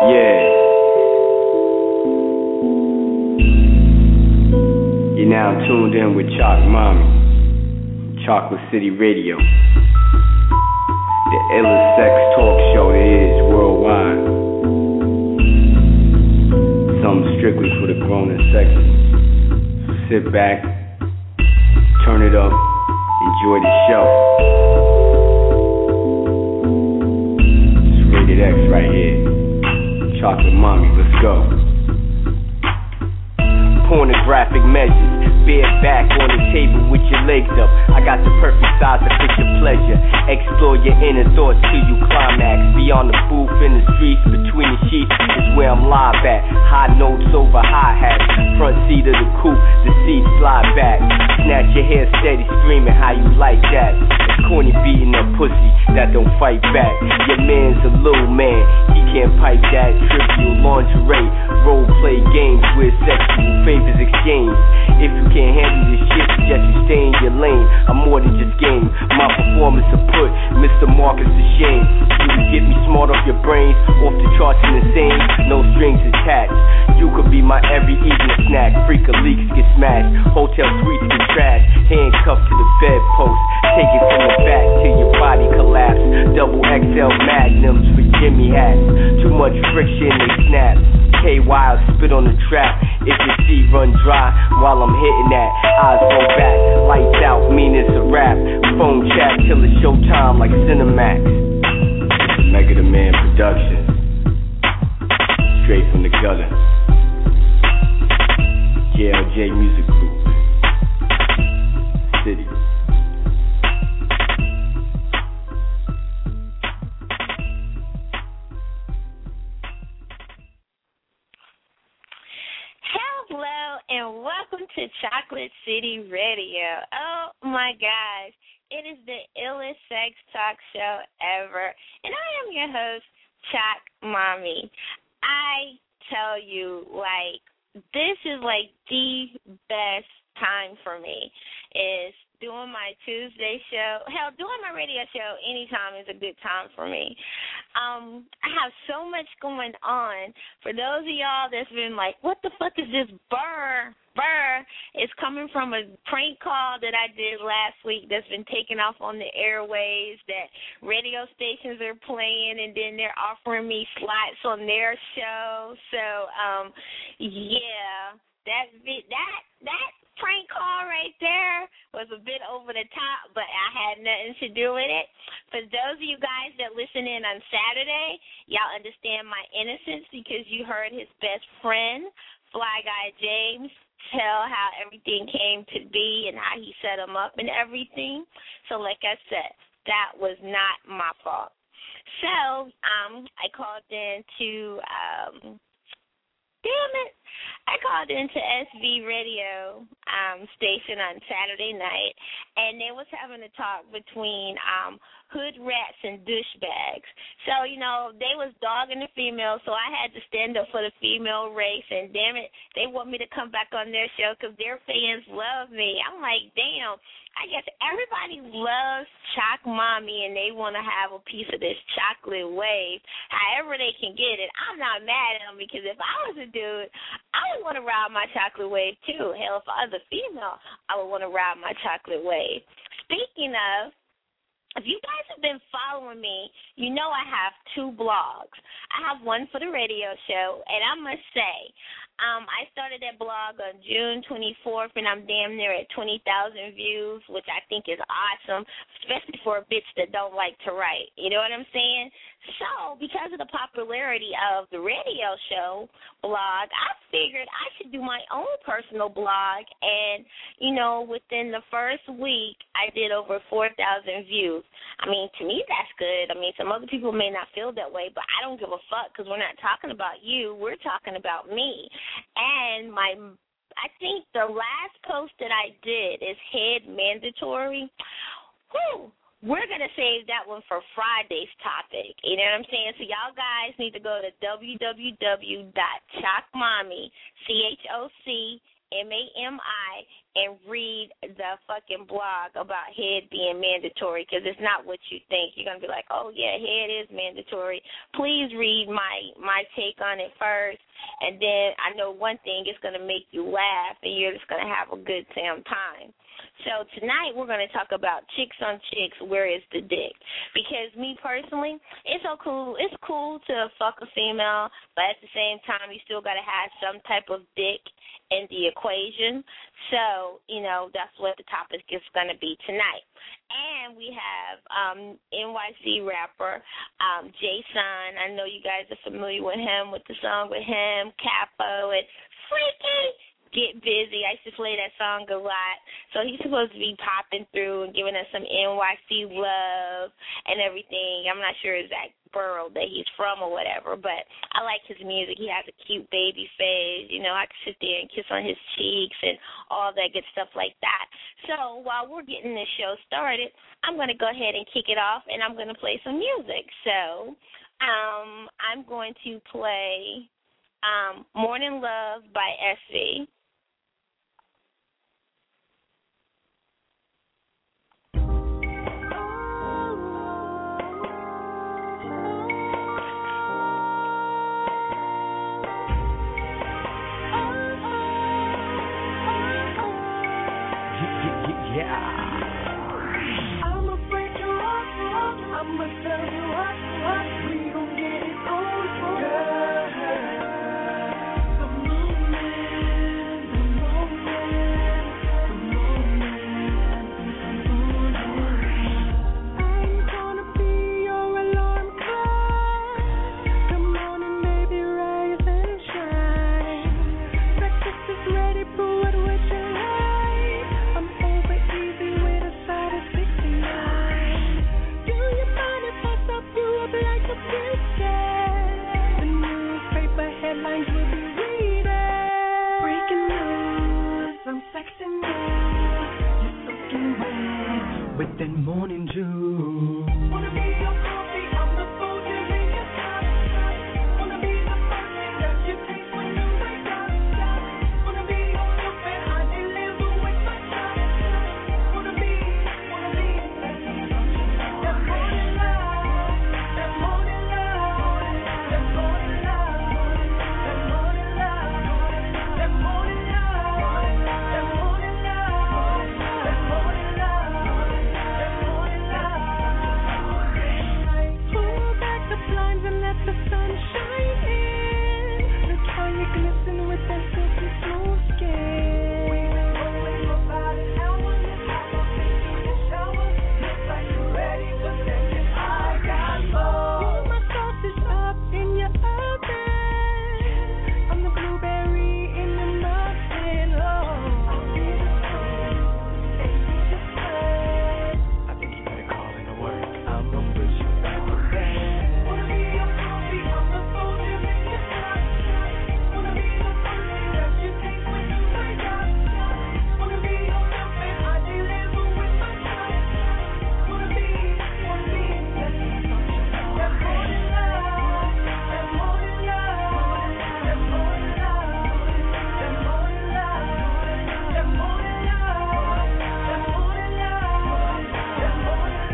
Yeah, you're now tuned in with Chalk Mommy, Chocolate City Radio, the illest sex talk show there is worldwide. Something strictly for the grown and sexy. Sit back, turn it up, enjoy the show. It's Rated X right here. Chocolate Mommy, let's go. Pornographic measures, bare back on the table with your legs up. I got the perfect size to fit your pleasure. Explore your inner thoughts till you climax. Beyond the booth in the streets, between the sheets is where I'm live at. High notes over hi-hats. Front seat of the coupe, the seat slide back. Snatch your hair steady, screaming how you like that. It's corny beating a pussy that don't fight back. Your man's a little man, he can't pipe that. Trivial lingerie, role play games with sexual favors exchanged. If you can't handle this shit, suggest you stay in your lane. I'm more than just game. My performance to put Mr. Marcus to shame. You can get me smart off your brains, off the charts and insane. No strings attached. You could be my every evening snack. Freak of leaks get smashed. Hotel suites get trashed. Handcuffed to the bedpost. Take it from the back till your body collapse. Double XL magnums for Jimmy hats. Too much friction, they snap. KY spit on the trap. If your seat run dry while I'm hitting that, eyes roll back, lights out, mean it's a rap. Phone chat till it's showtime like Cinemax. It's a Mega the Man production, straight from the gutter. JLJ Music Group, City. Hello and welcome to Chocolate City Radio. Oh my gosh, it is the illest sex talk show ever, and I am your host, Chalk Mommy. I tell you, this is the best time for me is doing my Tuesday show. Hell, doing my radio show anytime is a good time for me. I have so much going on. For those of y'all that's been like, what the fuck is this burr? It's coming from a prank call that I did last week that's been taken off on the airwaves, that radio stations are playing, and then they're offering me slots on their show. So, yeah, that prank call right there was a bit over the top, but I had nothing to do with it. For those of you guys that listen in on Saturday, y'all understand my innocence because you heard his best friend, Fly Guy James, tell how everything came to be and how he set him up and everything. So like I said, that was not my fault. So I called in to I called into SB Radio station on Saturday night, and they was having a talk between hood rats and douchebags. So, they was dogging the females, so I had to stand up for the female race, and damn it, they want me to come back on their show because their fans love me. I'm like, damn, I guess everybody loves Chalk Mommy, and they want to have a piece of this chocolate wave. However they can get it, I'm not mad at them because if I was a dude, I would want to ride my chocolate wave too. Hell, if I was a female, I would want to ride my chocolate wave. Speaking of, if you guys have been following me, you know I have two blogs. I have one for the radio show, and I must say, I started that blog on June 24th, and I'm damn near at 20,000 views, which I think is awesome, especially for a bitch that don't like to write. You know what I'm saying? So, because of the popularity of the radio show blog, I figured I should do my own personal blog, and, within the first week, I did over 4,000 views. I mean, to me, that's good. I mean, some other people may not feel that way, but I don't give a fuck because we're not talking about you. We're talking about me. And I think the last post that I did is head mandatory. Whew. We're going to save that one for Friday's topic. You know what I'm saying? So y'all guys need to go to www.chalkmommy, MAMI, and read the fucking blog about head being mandatory, because it's not what you think. You're going to be like, oh, yeah, head is mandatory. Please read my take on it first, and then I know one thing, it's going to make you laugh, and you're just going to have a good damn time. So tonight we're going to talk about chicks on chicks, where is the dick? Because me personally, it's cool to fuck a female, but at the same time you still got to have some type of dick in the equation. So, that's what the topic is going to be tonight. And we have NYC rapper Jason. I know you guys are familiar with him, with the song with him, Capo, and Freaky Get Busy. I used to play that song a lot. So he's supposed to be popping through and giving us some NYC love and everything. I'm not sure exact borough that he's from or whatever, but I like his music. He has a cute baby face. I can sit there and kiss on his cheeks and all that good stuff like that. So while we're getting this show started, I'm going to go ahead and kick it off, and I'm going to play some music. So I'm going to play Morning Love by SV. I'ma break you off, I'ma tell you what, we gon' get it on, girl. The moment, I'm gonna be your alarm clock. Come on and baby, rise and shine. Breakfast is ready, prove it with your life. I'm over easy with a side of 69. Do you mind if I stop you up like a princess? The newspaper headlines will be reading. Breaking news, I'm sexy now. You're soaking wet with that morning dew. Wanna be your coffee, I'm the food you make your top. Wanna be the first thing that you taste when you wake up. Wanna be your milk and I deliver with my touch. Wanna be that morning love, that morning love, that morning love, that morning love, that morning love, that morning love, that morning love, that morning love. Pull back the blinds and let the sun shine in. Look how you glisten with that silky smooth skin. We've been rolling for about an hour. In the shower, looks like you're ready for seconds. I got more. Pull my sausage up in your oven. I'm the blueberry in the muffin. Oh, I'll be the fruit, and you just wait. I think you better call in to work. I'ma push you back to bed. Wanna be your coffee, I'm the food you make your top. Wanna be the first thing that you taste when you wake up. Wanna be your milk and I deliver with my touch. Wanna be that morning love, that morning love, that morning love, that morning love, that morning love, that morning love, that morning love, that morning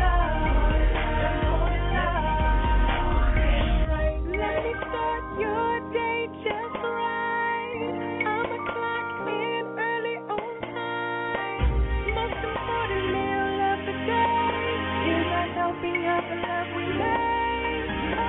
love. Let me start your day just right. I'ma clock in early on time. Most important meal of the day is I helping out the love we made.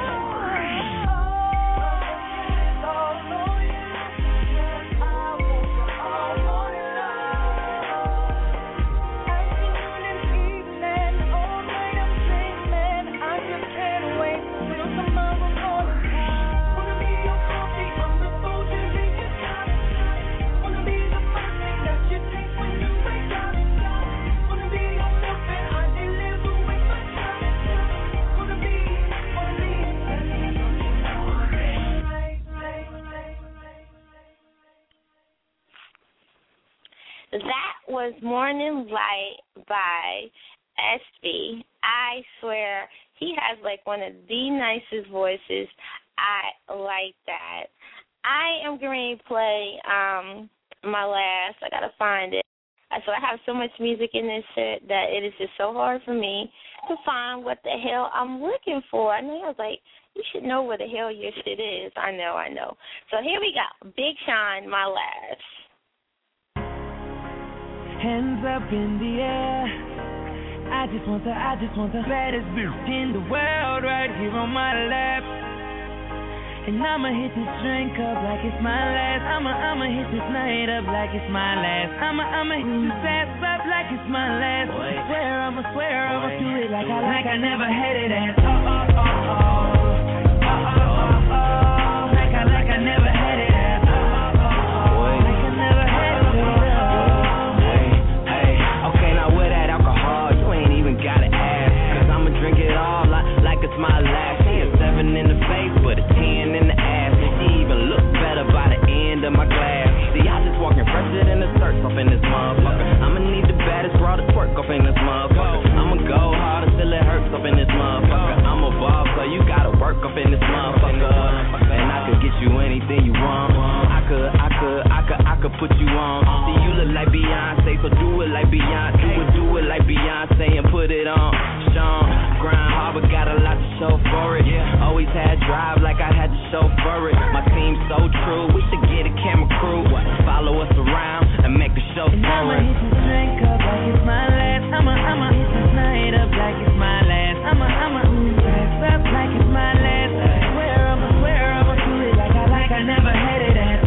It's all on you. Yes, I want you all morning love. Afternoon and evening, all night I'm dreaming. I just can't wait till tomorrow morning. Wanna be your coffee, I'm the food you make your cup. Wanna be the first thing that you taste when you wake up. Wanna be your milk and I deliver with my touch. Wanna be That was Morning Light by SV. I swear, he has like one of the nicest voices. I like that. I am going to play My Last. I gotta find it. So I have so much music in this set that it is just so hard for me to find what the hell I'm looking for. I know I was like, you should know where the hell your shit is. I know. So here we go. Big Sean, My Last. Hands up in the air. I just want the baddest bitch in the world right here on my lap. And I'ma hit this drink up like it's my last. I'ma hit this night up like it's my last. I'ma hit this ass up like it's my last. I'ma do it like I never had it at. Like I never had it at. Like I never had it at. Hey, okay, now with that alcohol, you ain't even gotta ask. Cause I'ma drink it all like it's my last. She a 7 in the face, but a 10 in the ass. She even look better by the end of my glass. See, I just walking fresher than the search off in this motherfucker. I'ma need the baddest bra to twerk off in this motherfucker. I'ma go hard until it hurts up in this motherfucker. I'm a boss, so you gotta work up in this motherfucker. And I could get you anything you want. I could put you on. See, you look like Beyonce, so do it like Beyonce. Do it like Beyonce and put it on. Sean, grind hard, but got a lot to show for it. Always had drive like I had to show for it. My team's so true, we should get a camera crew. Follow us around and make the show and I'ma hit this drink up like it's my last. I'ma hit this night up like it's my last. I'ma hit this ass up like it's my last. I'ma do it like I never had it at.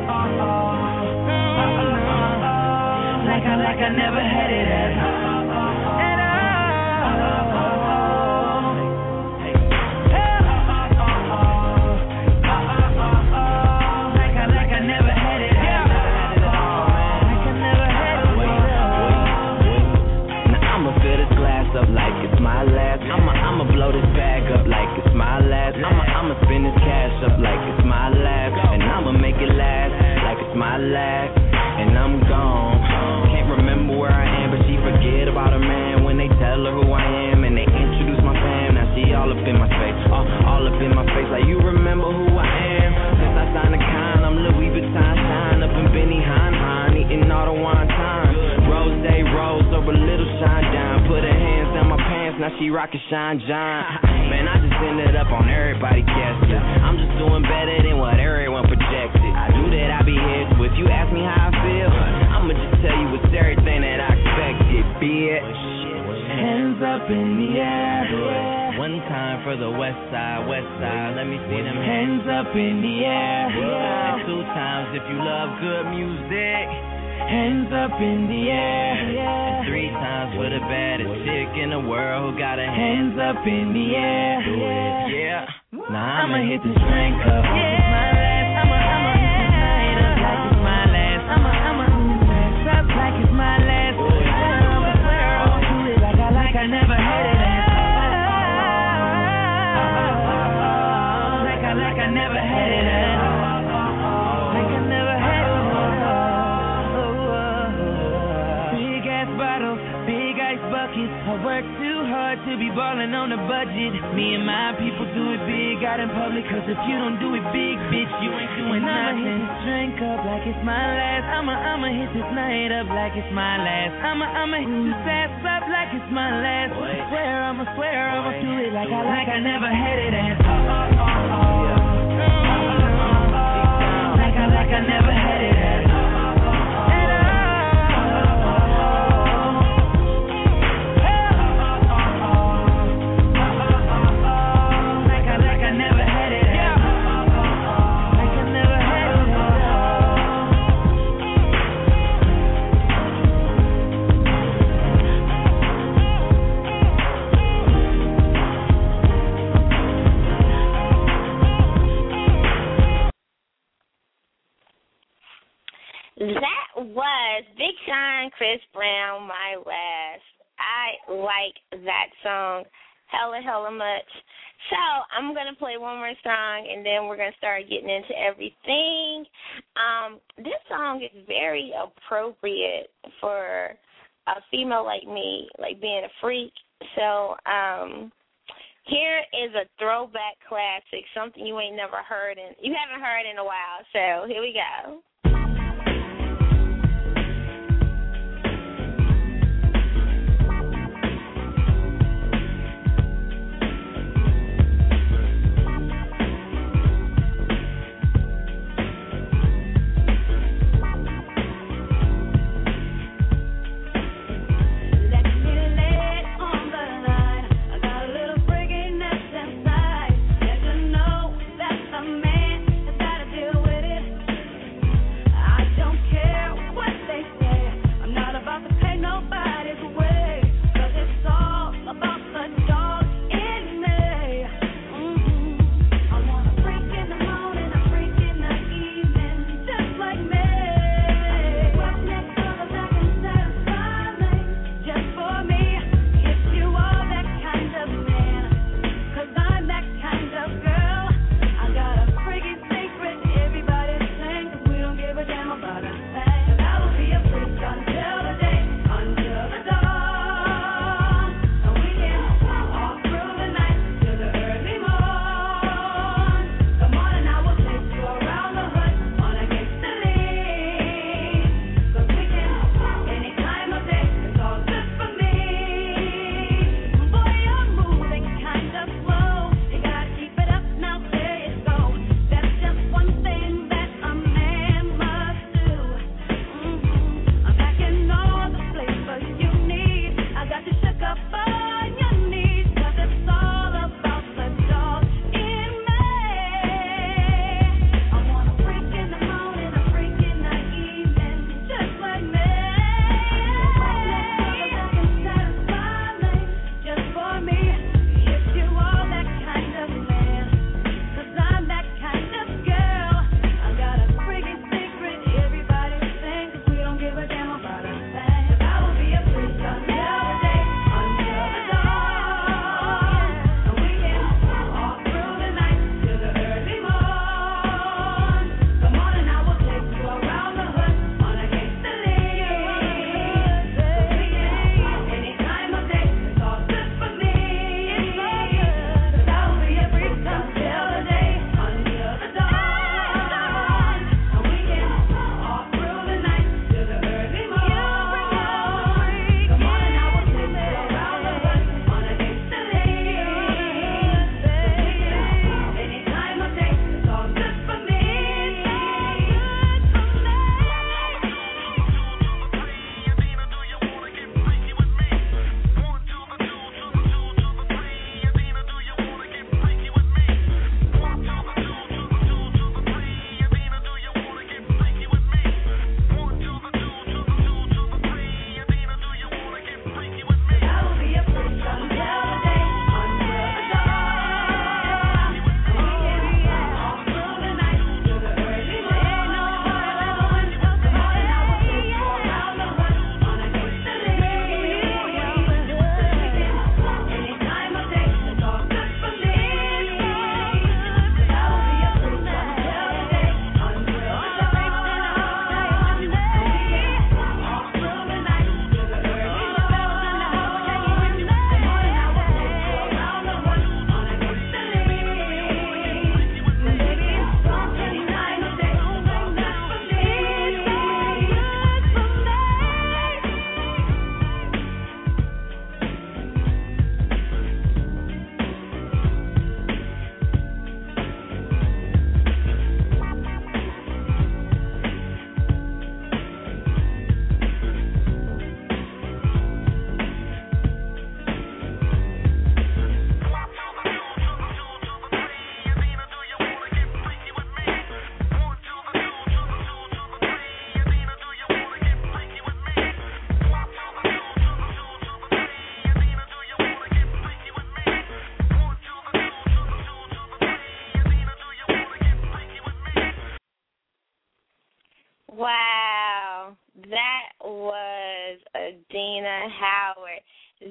Like I never had it at all. Like I never had it at all. Like I never had it at all. Now I'ma fill this glass up like it's my last. I'ma blow this bag up like it's my last. I'ma spend this cash up like it's my last. And I'ma make it last like it's my last. And I'm gone. Can't remember where I am, but she forget about her man when they tell her who I am and they introduce my fam. Now she all up in my face, all up in my face. Like you remember who I am? Since I signed the con, I'm Louis Vuitton shine up in Benny Hine, eating all the wine time. Rose over little shine down. Put her hands down my pants, now she rockin' Shine John. Man, I just ended up on everybody guesses. I'm just doing better than what everyone projected. I knew that I'd be here, so if you ask me how I feel, I'ma just tell you it's everything that I expected, bitch. Hands up in the air. One time for the west side, let me see them hands up in the air. And 2 times if you love good music. Hands up in the air. And 3 times for the baddest chick in the world who got her hands up in the air. Yeah. Now I'ma hit this drink up like it's my last. I'ma hit this night up like it's my last. I'ma hit this ass up like it's my last. I'ma do it like I never had it at. Like I never had it at. Like I never had it at. Big ass bottles, big ice buckets. I work too hard to be ballin' on a budget. Me and my people do it big out in public. Cause if you don't do it big, bitch, you ain't doing nothing. I'ma hit this drink up like it's my last. I'ma hit this night up like it's my last. I'ma hit this ass up like it's my last. I'ma do it like I never had it at. Like I never had it at. That was Big Sean, Chris Brown, My Last. I like that song hella much. So I'm going to play one more song, and then we're going to start getting into everything. This song is very appropriate for a female like me, like being a freak. So here is a throwback classic, something you ain't never heard, and you haven't heard in a while. So here we go.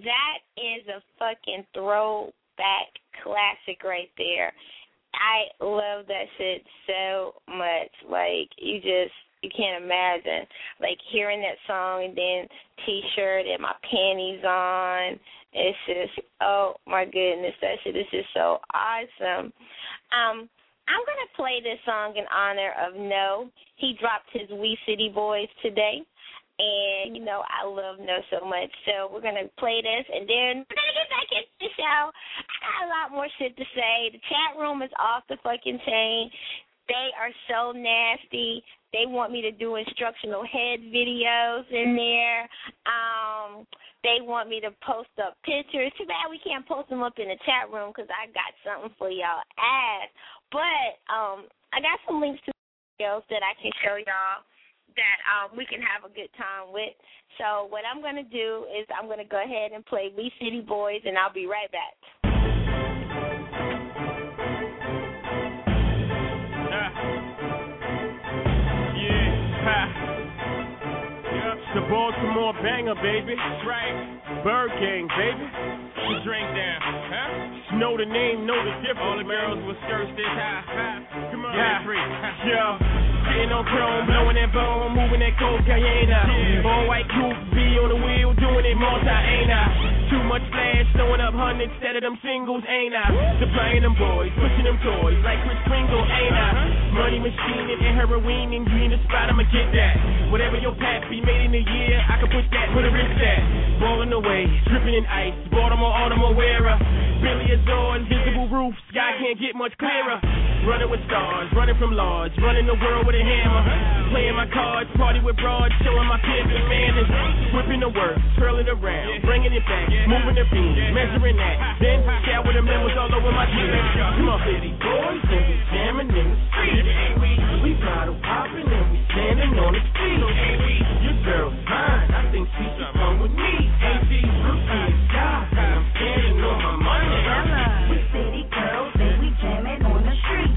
that is a fucking throwback classic right there. I love that shit so much. Like, you can't imagine. Like, hearing that song and then T-shirt and my panties on. It's just, oh, my goodness. That shit is just so awesome. I'm going to play this song in honor of No. He dropped his We City Boys today. And, you know, I love No so much. So we're going to play this, and then we're going to get back into the show. I got a lot more shit to say. The chat room is off the fucking chain. They are so nasty. They want me to do instructional head videos in there. They want me to post up pictures. Too bad we can't post them up in the chat room because I got something for y'all ass. But I got some links to videos that I can show y'all that we can have a good time with. So what I'm going to do is I'm going to go ahead and play We City Boys, and I'll be right back. It's the Baltimore banger, baby. That's right. Bird Gang, baby. The drink down, huh? Know the name, know the difference. All the girls with skirts this high. Come on, free. Yo. Sitting on chrome, blowing that bone, moving that cocaine. All white coupe, be on the wheel, doing it multi, ain't I? Too much flash, throwing up hundreds instead of them singles, ain't I? Supplying them boys, pushing them toys like Chris Kringle, ain't I? Money machine and heroin, and you in the spot, I'ma get that. Whatever your pappy made in a year, I can push that, put a wrist at. Balling away, dripping in ice, Baltimore wearer. Billy Azor, invisible roof, sky can't get much clearer. Running with stars, running from large, running the world with a hammer. Playing my cards, party with broads, showing my pimpin' manners. Whipping the work, twirling around, bringing it back, moving the beam, measuring that. Then shower the members all over my jeans. Come on, city boys, and we jamming in the street. We bottle popping and we standing on the street. Your girl's mine, I think she should come with me. Ain't she? I'm seeing sky, I'm standing on my money. We city girls and we jamming on the street.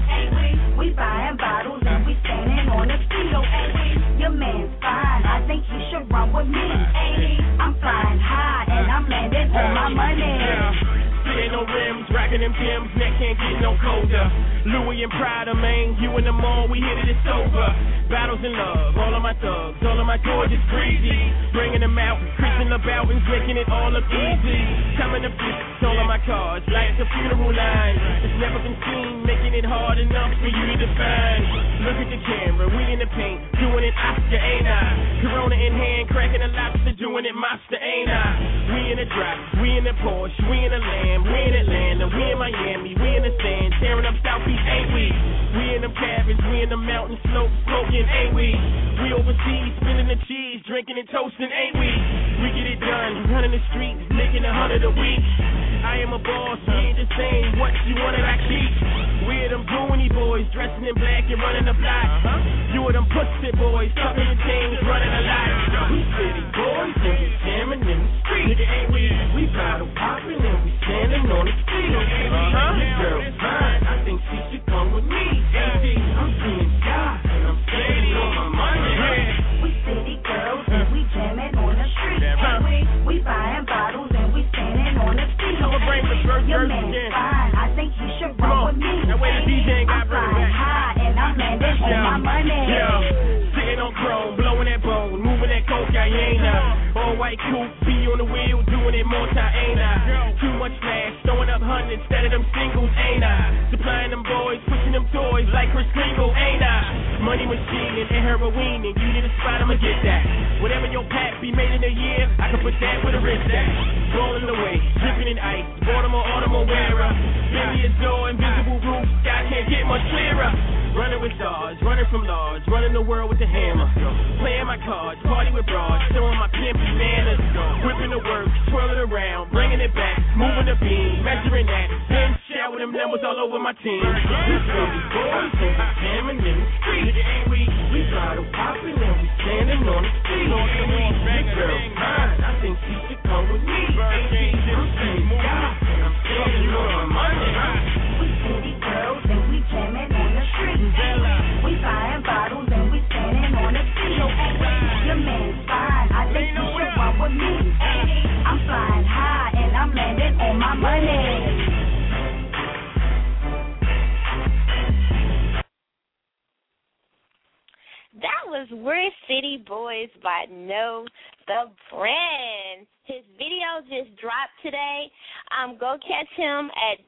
We buying bottles and we standing on the street. Your man's fine, I think he should run with me. I'm flying high and I'm landing on my money. Sitting on rims, rocking them Timbs, neck can't get no colder. Louis and Prada, man, you in the mall, we hit it, it's over. Battles in love, all of my thugs, all of my gorgeous greasy. Bringing them out, Christian about and making it all look easy. Coming to fix all of my cars, like the funeral line. It's never been seen, making it hard enough for you to define. Look at the camera, we in the paint, doing it Oscar, ain't I? Corona in hand, cracking a lobster, doing it monster, ain't I? We in the drop, we in the Porsche, we in the Lamb, we in Atlanta, we in Miami, we in the sand, tearing up Southeast, ain't we? We in the cabins, we in the mountain slopes, smoking, ain't we? We overseas, spinning the cheese, drinking and toasting, ain't we? We get it done, running the streets, making 100 a week. I am a boss, we ain't the same, what you wanted I keep. We are them goony boys, dressing in black and running the block. You are them pussy boys, tucking your chains, running a lot. We city boys and we jamming in the street. Nigga, ain't we? We bottle popping and we standing on the street. Your girl's mine, I think she should come with me. I'm seeing sky and I'm standing on my money. We city girls and we jamming on the street. We buying bottles and we standing on the street. Your man's fine, I think he should run with me. I'm flying high and I'm landing on my money. Sitting on chrome, blowing that bone, moving that cocaine. All white coupe, be on the wheel, doing it multi, ain't I? Too much flash, throwing up hundreds instead of them singles, ain't I? Supplying them boys, pushing them toys like Chris Kringle, ain't I? Money machine and heroin, and you need a spot, I'ma get that. Whatever your pappy made in a year, I can put that with a wrist at. Rolling away, dripping in ice, Baltimore wearer. Billy Azor, invisible roof, sky can't get much clearer. Running with stars, running from large, running the world with the hammer. Playing my cards, party with broads, showing my pimpy manners. Whipping the work, twirling around, bringing it back, moving the beam, measuring that. Then shower them numbers all over my team. We city boys and we jamming in the street. Nigga, ain't we? We bottle popping and we standing on the street. Your girl's mine, I think she should come with me. I'm seeing sky and I'm standing on my money. We city girls and we jamming on the street. We buying bottles and we standing on the street. Your man's fine, I think you should run with me. I'm flying high was We're City Boys by Know the Brand. His video just dropped today. Go catch him at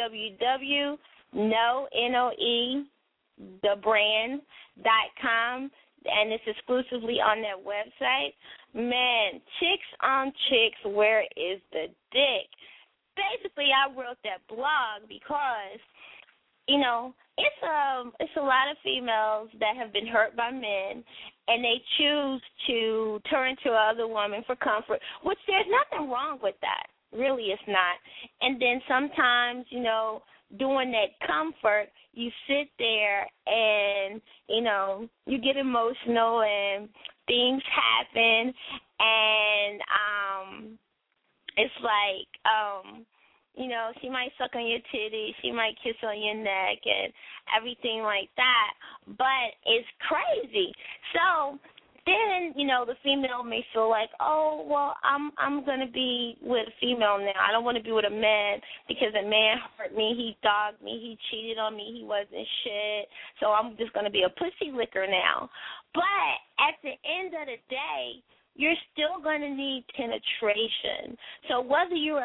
www.noethebrand.com, and it's exclusively on their website. Man, chicks on chicks, where is the dick? Basically, I wrote that blog because, you know, it's a lot of females that have been hurt by men, and they choose to turn to another woman for comfort, which there's nothing wrong with that. Really, it's not. And then sometimes, you know, doing that comfort, you sit there and, you know, you get emotional and things happen, and it's like, you know, she might suck on your titty, she might kiss on your neck and everything like that, but it's crazy. So then, you know, the female may feel like, oh, well, I'm going to be with a female now. I don't want to be with a man because a man hurt me, he dogged me, he cheated on me, he wasn't shit, so I'm just going to be a pussy licker now. But at the end of the day, you're still going to need penetration. So whether you're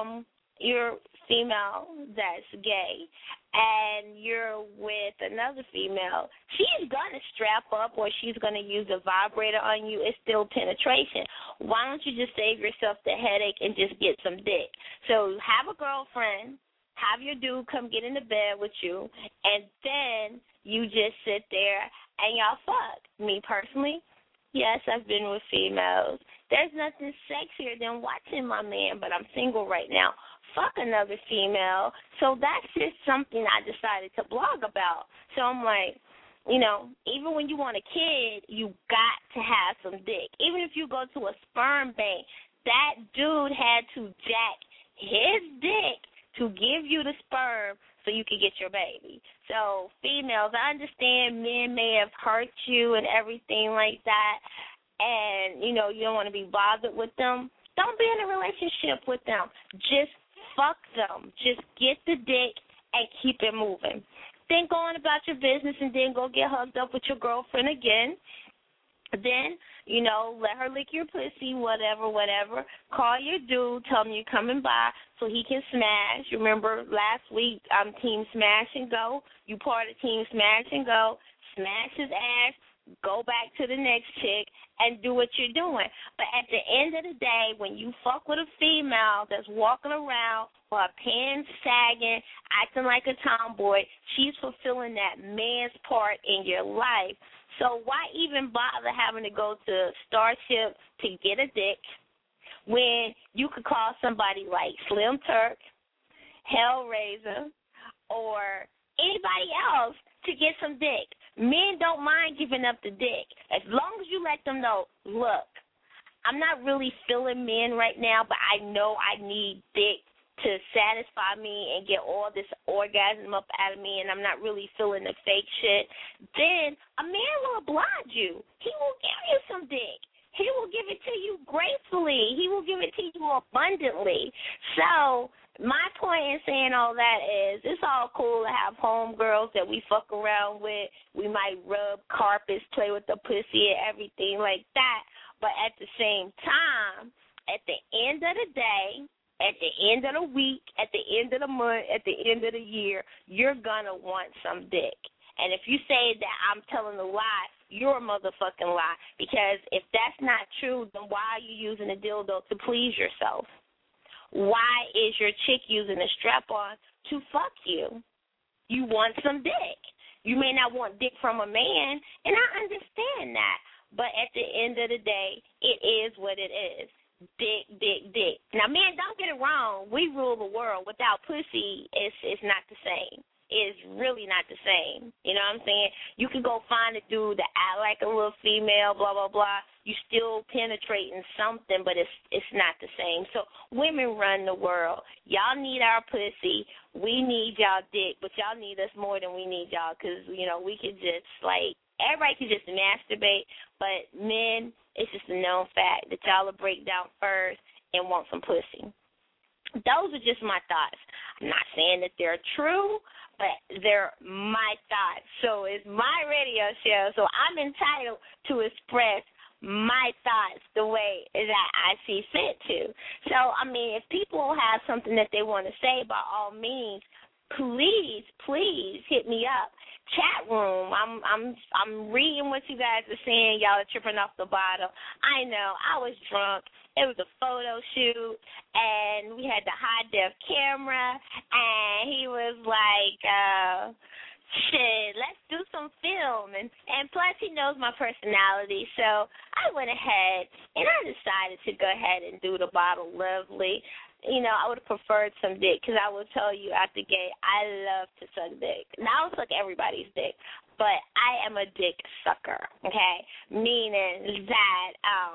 female that's gay and you're with another female, she's going to strap up or she's going to use a vibrator on you. It's still penetration. Why don't you just save yourself the headache and just get some dick? So have a girlfriend, have your dude come get in the bed with you, and then you just sit there and y'all fuck. Me personally, yes, I've been with females. There's nothing sexier than watching my man, but I'm single right now, fuck another female. So that's just something I decided to blog about. So I'm like, you know, even when you want a kid, you got to have some dick. Even if you go to a sperm bank, that dude had to jack his dick to give you the sperm so you could get your baby. So females, I understand men may have hurt you and everything like that, and, you know, you don't want to be bothered with them. Don't be in a relationship with them. Just fuck them. Just get the dick and keep it moving. Then go on about your business and then go get hugged up with your girlfriend again. Then, you know, let her lick your pussy, whatever. Call your dude, tell him you're coming by so he can smash. Remember last week, Team Smash and Go. You part of Team Smash and Go. Smash his ass, go back to the next chick, and do what you're doing. But at the end of the day, when you fuck with a female that's walking around with her pants sagging, acting like a tomboy, she's fulfilling that man's part in your life. So why even bother having to go to Starship to get a dick when you could call somebody like Slim Turk, Hellraiser, or anybody else to get some dick? Men don't mind giving up the dick as long as you let them know, look, I'm not really feeling men right now, but I know I need dick to satisfy me and get all this orgasm up out of me, and I'm not really feeling the fake shit, then a man will oblige you. He will give you some dick. He will give it to you gracefully. He will give it to you abundantly. So my point in saying all that is it's all cool to have homegirls that we fuck around with. We might rub carpets, play with the pussy and everything like that. But at the same time, at the end of the day, at the end of the week, at the end of the month, at the end of the year, you're going to want some dick. And if you say that I'm telling a lie, you're a motherfucking lie. Because if that's not true, then why are you using a dildo to please yourself? Why is your chick using a strap-on to fuck you? You want some dick. You may not want dick from a man, and I understand that. But at the end of the day, it is what it is. Dick. Now, man, don't get it wrong. We rule the world. Without pussy, it's not the same. It's really not the same. You know what I'm saying? You can go find a dude that act like a little female, blah, blah, blah. You still penetrating something, but it's not the same. So women run the world. Y'all need our pussy. We need y'all dick, but y'all need us more than we need y'all because, you know, we could just, like, everybody can just masturbate, but men, it's just a known fact that y'all will break down first and want some pussy. Those are just my thoughts. I'm not saying that they're true, but they're my thoughts. So it's my radio show, so I'm entitled to express my thoughts the way that I see fit to. So, I mean, if people have something that they want to say, by all means, please hit me up. Chat room. I'm reading what you guys are saying. Y'all are tripping off the bottle. I know. I was drunk. It was a photo shoot, and we had the high def camera, and he was like, shit, let's do some film. And plus, he knows my personality, so I went ahead, and I decided to go ahead and do the bottle lovely. You know, I would have preferred some dick, because I will tell you out the gate, I love to suck dick. Now, I'll suck everybody's dick, but I am a dick sucker, okay? Meaning that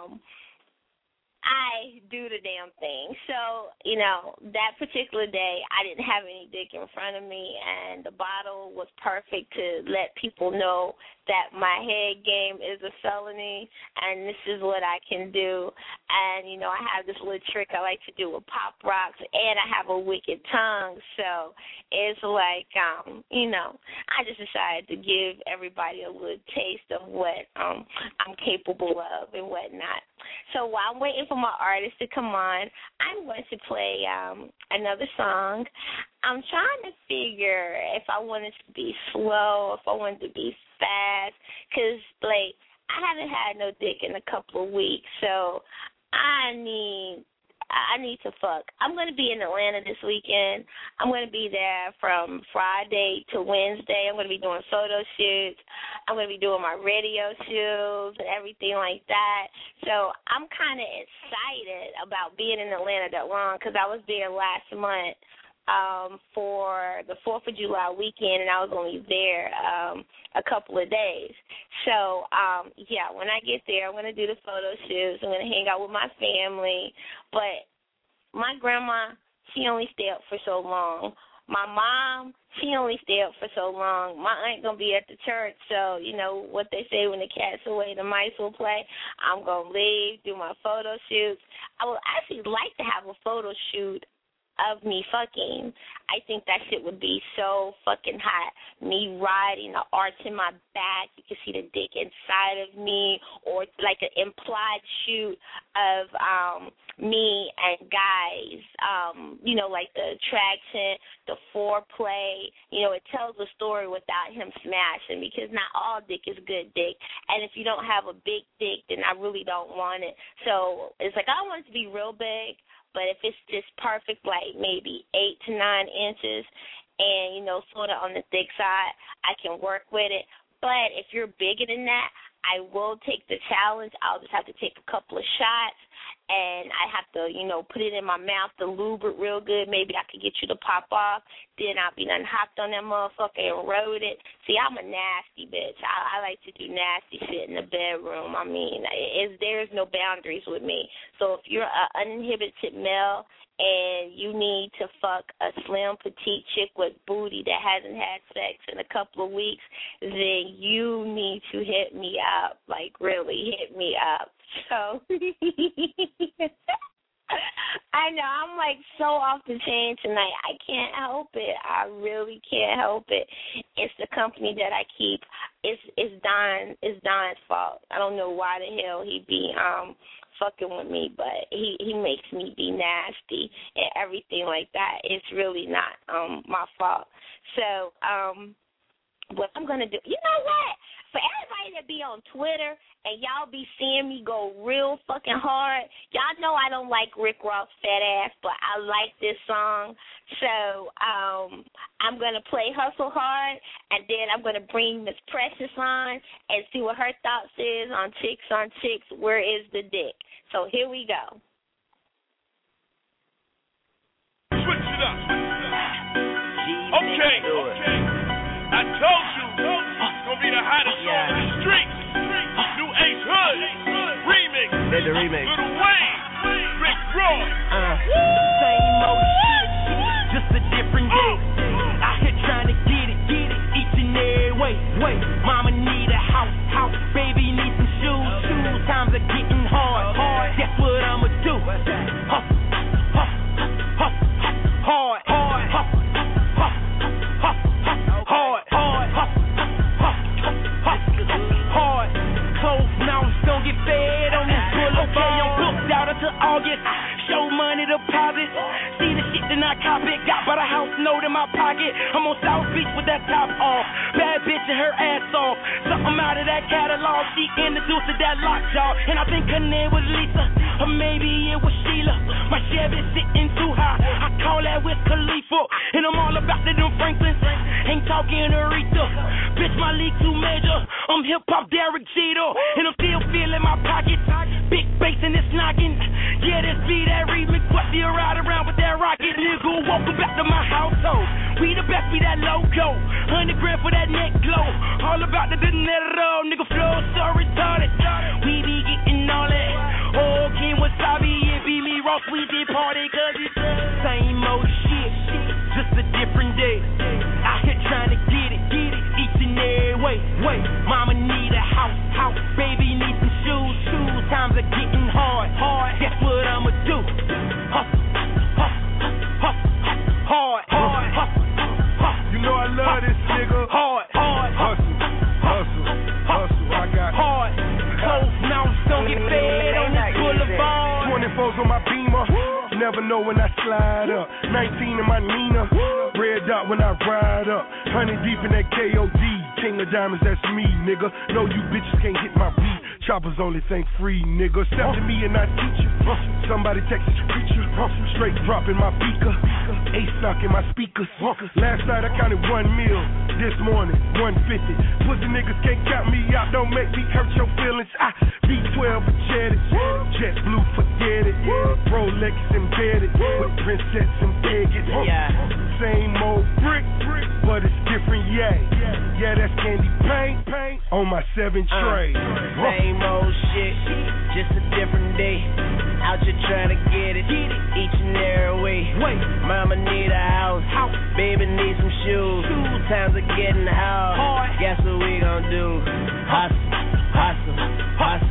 I do the damn thing. So, you know, that particular day, I didn't have any dick in front of me, and the bottle was perfect to let people know that my head game is a felony, and this is what I can do. And, you know, I have this little trick I like to do with Pop Rocks, and I have a wicked tongue. So it's like, you know, I just decided to give everybody a little taste of what I'm capable of and whatnot. So while I'm waiting for my artist to come on, I'm going to play another song. I'm trying to figure if I want it to be slow, if I want it to be fast, because, like, I haven't had no dick in a couple of weeks, so I need to fuck. I'm going to be in Atlanta this weekend. I'm going to be there from Friday to Wednesday. I'm going to be doing photo shoots. I'm going to be doing my radio shows and everything like that. So I'm kind of excited about being in Atlanta that long, because I was there last month for the 4th of July weekend, and I was only there a couple of days. So, yeah, when I get there, I'm going to do the photo shoots. I'm going to hang out with my family. But my grandma, she only stayed up for so long. My mom, she only stayed up for so long. My aunt going to be at the church, so, you know, what they say, when the cat's away, the mice will play. I'm going to leave, do my photo shoots. I would actually like to have a photo shoot of me fucking. I think that shit would be so fucking hot. Me riding, the arch in my back, you can see the dick inside of me, or like an implied shoot of me and guys, you know, like the attraction, the foreplay. You know, it tells a story without him smashing, because not all dick is good dick. And if you don't have a big dick, then I really don't want it. So it's like, I don't want it to be real big, but if it's just perfect, like maybe 8 to 9 inches, and, you know, sort of on the thick side, I can work with it. But if you're bigger than that, I will take the challenge. I'll just have to take a couple of shots, and I have to, you know, put it in my mouth to lube it real good. Maybe I could get you to pop off. Then I'll be done hopped on that motherfucker and rode it. See, I'm a nasty bitch. I like to do nasty shit in the bedroom. I mean, there's no boundaries with me. So if you're an uninhibited male and you need to fuck a slim, petite chick with booty that hasn't had sex in a couple of weeks, then you need to hit me up. Like, really, hit me up. So, I know, I'm like so off the chain tonight. I can't help it. I really can't help it. It's the company that I keep. It's Don's fault. I don't know why the hell he be fucking with me, but he makes me be nasty and everything like that. It's really not my fault. So, what I'm going to do, you know what? For everybody that be on Twitter and y'all be seeing me go real fucking hard, y'all know I don't like Rick Ross' fat ass, but I like this song. So I'm going to play Hustle Hard, and then I'm going to bring Miss Precious on and see what her thoughts is on Chicks, Where is the Dick? So here we go. Switch it up. Okay. I told you. Gonna be the hottest song in the streets. New Ace Hood remix. The remix. Lil Wayne, Rick Ross. Same old shit, just a different day. Out here trying to get it each and every way. Mama need a house, baby need some shoes. Times are getting hard. Guess what I'ma do? Hard. in my pocket. I'm on South Beach with that top off. Bad bitch and her ass off. Something out of that catalog. She introduced to that lockjaw. And I think her name was Lisa. Or maybe it was Sheila. My Chevy sitting too high. I call that with Khalifa. And I'm all about to them Franklins. Ain't talking Aretha. Bitch, my league too major. I'm hip-hop Derek Jeter. And I'm still feeling my pockets. Big bass and it's knocking. Yeah, this be that remix. What you ride around with that rocket, nigga? Welcome back to my household. We the best, be that logo. 100 grand for that neck glow. All about the dinero. Nigga flow so retarded. We be getting all that. Oh, King Wasabi, it be me, Ross. We did party cause it's the same old shit. Just a different day. Out here trying to get it each and every way. Mama need a house, baby need some shoes. Times are getting hard. Guess what I'ma do? Hard. You know I love this nigga. Hard. Hustle. I got hard. Closed mouths don't get fed on this boulevard. 24s on my Beamer. Never know when I slide up. 19 in my Nina. Red dot when I ride up. 100 deep in that KOD. King of diamonds, that's me, nigga. No, you bitches can't hit my beat. Choppers only think free, nigga. Step to me and I teach you. Somebody Texas preacher. Straight drop in my beaker. Ace knock in my speakers. Last night I counted 1 mil. This morning, 150. Pussy niggas can't count me out. Don't make me hurt your feelings. I B12 jetted. Jet blue, forget it. Rolex embedded. With princess embedded. Same old brick, but it's different, yeah, that's candy paint on my 7 tray. Same old shit, just a different day. Out here trying to get it each and every way. Mama need a house, baby need some shoes. Times are getting hard. Guess what we gon' do? Hustle, hard.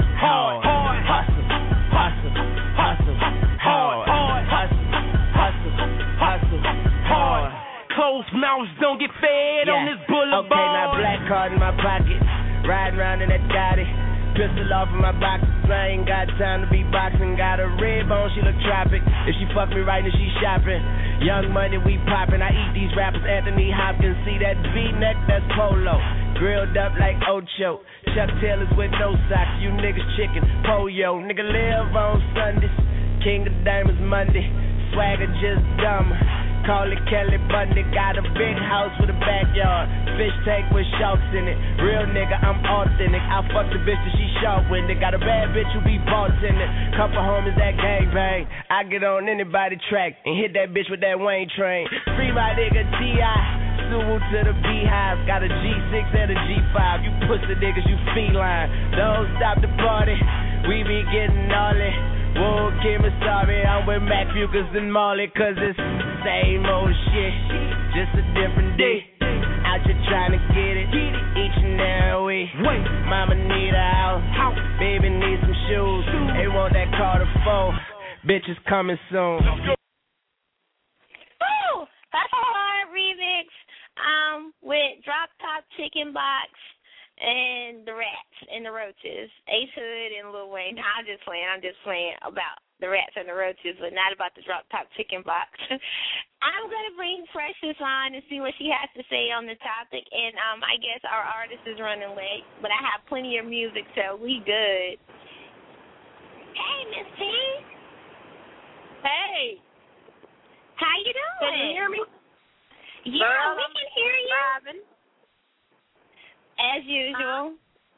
Closed mouths don't get fed on this boulevard. Okay, now black card in my pocket. Riding around in that Gotti. Pistol off in my box. I ain't got time to be boxing. Got a red bone, she look tropic. If she fuck me right, then she shopping. Young money, we poppin'. I eat these rappers, Anthony Hopkins. See that V-neck, that's polo. Grilled up like Ocho. Chuck Taylors with no socks. You niggas chicken, pollo. Nigga live on Sundays. King of Diamonds Monday. Swagger just dumb. Call it Kelly Bundy, got a big house with a backyard. Fish tank with sharks in it. Real nigga, I'm authentic. I fuck the bitch that she sharp with it. Got a bad bitch who be bartending. Couple homies that gangbang. I get on anybody track and hit that bitch with that Wayne train. Free my nigga T.I. Sue to the beehive. Got a G6 and a G5. You pussy niggas, you feline. Don't stop the party. We be getting all it. Whoa, Kim, sorry, I'm with Mac Fucus and Marley, cause it's same old shit, just a different day. Out here trying to get it each and every way. Mama need a house, baby need some shoes. They want that Carter 4, bitches coming soon. Ooh, that's a hard remix with Drop Top Chicken Box and the Rats and the Roaches, Ace Hood and Lil Wayne. I'm just playing about the Rats and the Roaches, but not about the Drop Top Chicken Box. I'm going to bring Precious on and see what she has to say on the topic, and I guess our artist is running late, but I have plenty of music, so we good. Hey, Miss T. Hey. How you doing? Can you hear me? Yeah, Girl, we can hear you. Driving. As usual.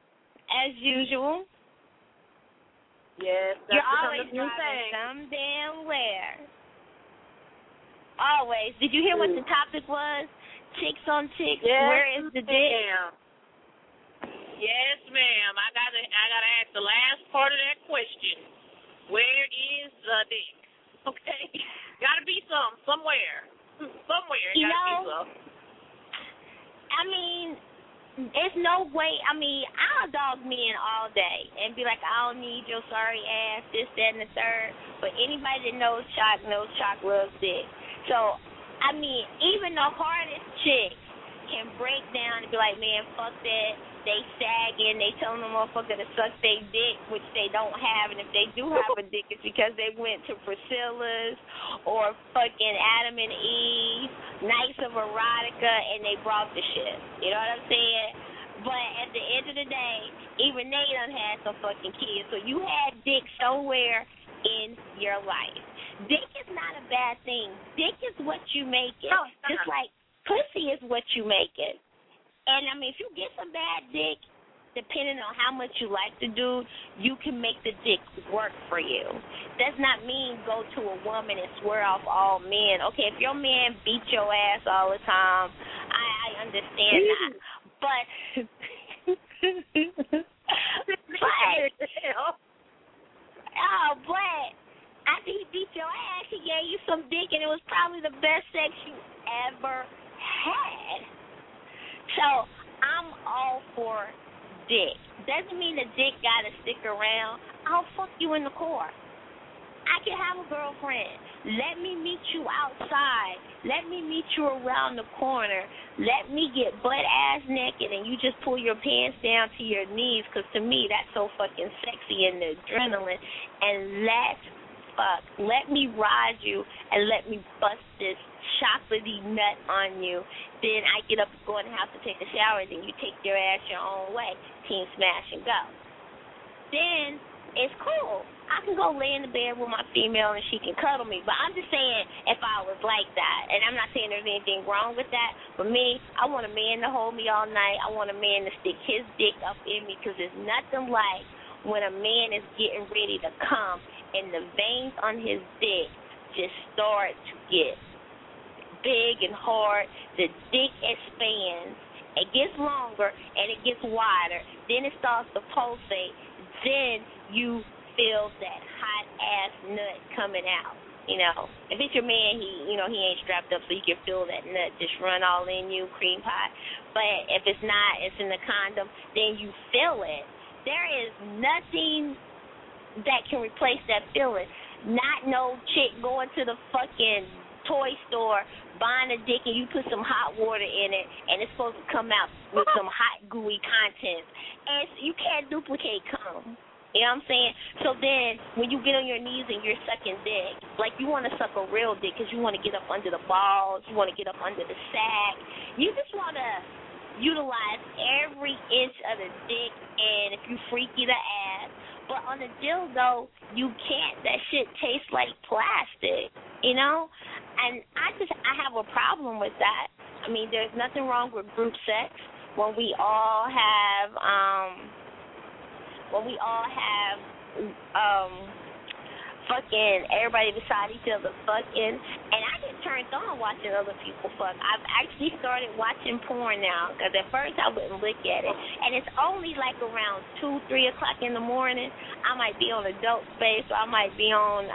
Yes, that's You're always new driving thing. some damn where. Always. Did you hear what the topic was? Chicks on chicks. Yes, Where is the dick? ma'am. Yes, ma'am. I gotta ask the last part of that question. Where is the dick? Okay, gotta be somewhere. Somewhere. You gotta know, be some. I mean, it's no way. I mean, I'll dog men all day and be like, I don't need your sorry ass, this, that, and the third. But anybody that knows Chalk loves dick. So, I mean, even the hardest chick can break down and be like, man, fuck that. they sagging, they telling the motherfucker to suck their dick, which they don't have, and if they do have a dick, it's because they went to Priscilla's or fucking Adam and Eve, Nights of Erotica, and they brought the shit. You know what I'm saying? But at the end of the day, even they done had some fucking kids, so you had dick somewhere in your life. Dick is not a bad thing. Dick is what you make it. No, just like pussy is what you make it. And, I mean, if you get some bad dick, depending on how much you like the dude, you can make the dick work for you. Does not mean go to a woman and swear off all men. Okay, if your man beat your ass all the time, I understand that. But, but after he beat your ass, he gave you some dick, and it was probably the best sex you ever had. So I'm all for dick. Doesn't mean the dick gotta stick around. I'll fuck you in the car. I can have a girlfriend. Let me meet you outside. Let me meet you around the corner. Let me get butt-ass naked and you just pull your pants down to your knees, because to me that's so fucking sexy and the adrenaline. And let's fuck. Let me ride you and let me bust this chocolatey nut on you. Then I get up and go in the house to take a shower, and then you take your ass your own way. Team smash and go. Then it's cool. I can go lay in the bed with my female and she can cuddle me. But I'm just saying, if I was like that, and I'm not saying there's anything wrong with that, but me, I want a man to hold me all night. I want a man to stick his dick up in me, because there's nothing like when a man is getting ready to come and the veins on his dick just start to get big and hard. The dick expands. It gets longer and it gets wider. Then it starts to pulsate. Then you feel that hot ass nut coming out. You know, if it's your man, he ain't strapped up, so you can feel that nut just run all in you, cream pie. But if it's not, it's in the condom, then you feel it. There is nothing that can replace that feeling. Not no chick going to the fucking toy store, buying a dick, and you put some hot water in it, and it's supposed to come out with some hot, gooey content. And you can't duplicate cum. You know what I'm saying? So then, when you get on your knees and you're sucking dick, like you want to suck a real dick because you want to get up under the balls, you want to get up under the sack. You just want to utilize every inch of the dick, and if you freaky, the ass. But on the dildo, you can't. That shit tastes like plastic, you know? And I have a problem with that. I mean, there's nothing wrong with group sex when we all have fucking everybody beside each other fucking, and I get turned on watching other people fuck. I've actually started watching porn now, because at first I wouldn't look at it, and it's only like around 2-3 o'clock in the morning. I might be on Adult Space, or I might be on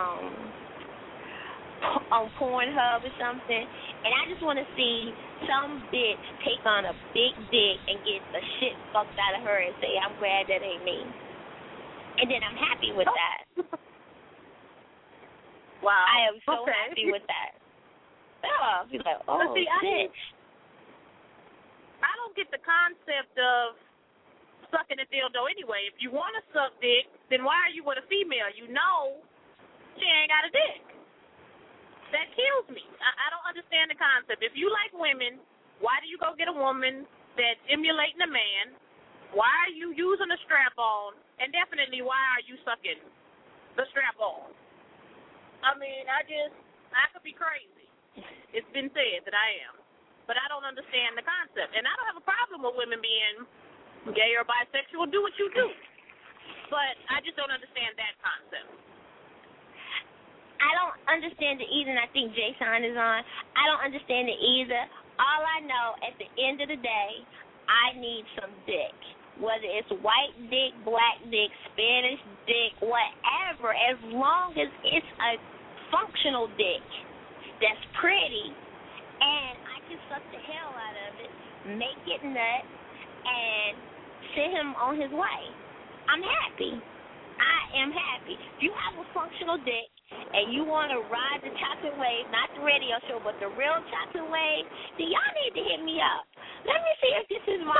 Pornhub or something, and I just want to see some bitch take on a big dick and get the shit fucked out of her and say, I'm glad that ain't me. And then I'm happy with that. Wow. I am so happy with that. Oh, I'll be like, oh, see, shit. I don't get the concept of sucking a dildo anyway. If you want to suck dick, then why are you with a female? You know she ain't got a dick. That kills me. I don't understand the concept. If you like women, why do you go get a woman that's emulating a man? Why are you using a strap-on? And definitely, why are you sucking the strap-on? I mean, I could be crazy. It's been said that I am. But I don't understand the concept. And I don't have a problem with women being gay or bisexual. Do what you do. But I just don't understand that concept. I don't understand it either, and I think Jason is on. I don't understand it either. All I know, at the end of the day, I need some dick. Whether it's white dick, black dick, Spanish dick, whatever, as long as it's a functional dick that's pretty, and I can suck the hell out of it, make it nut, and send him on his way. I'm happy. I am happy. If you have a functional dick and you want to ride the chocolate wave, not the radio show, but the real chocolate wave, then y'all need to hit me up. Let me see if this is my.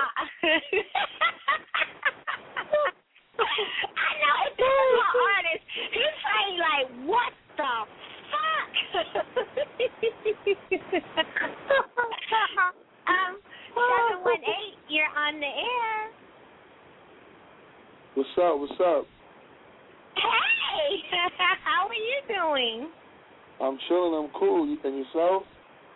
I know if this is my artist, he's saying like, what the fuck? 718, you're on the air. What's up? What's up? Hey, how are you doing? I'm chilling. I'm cool. And yourself?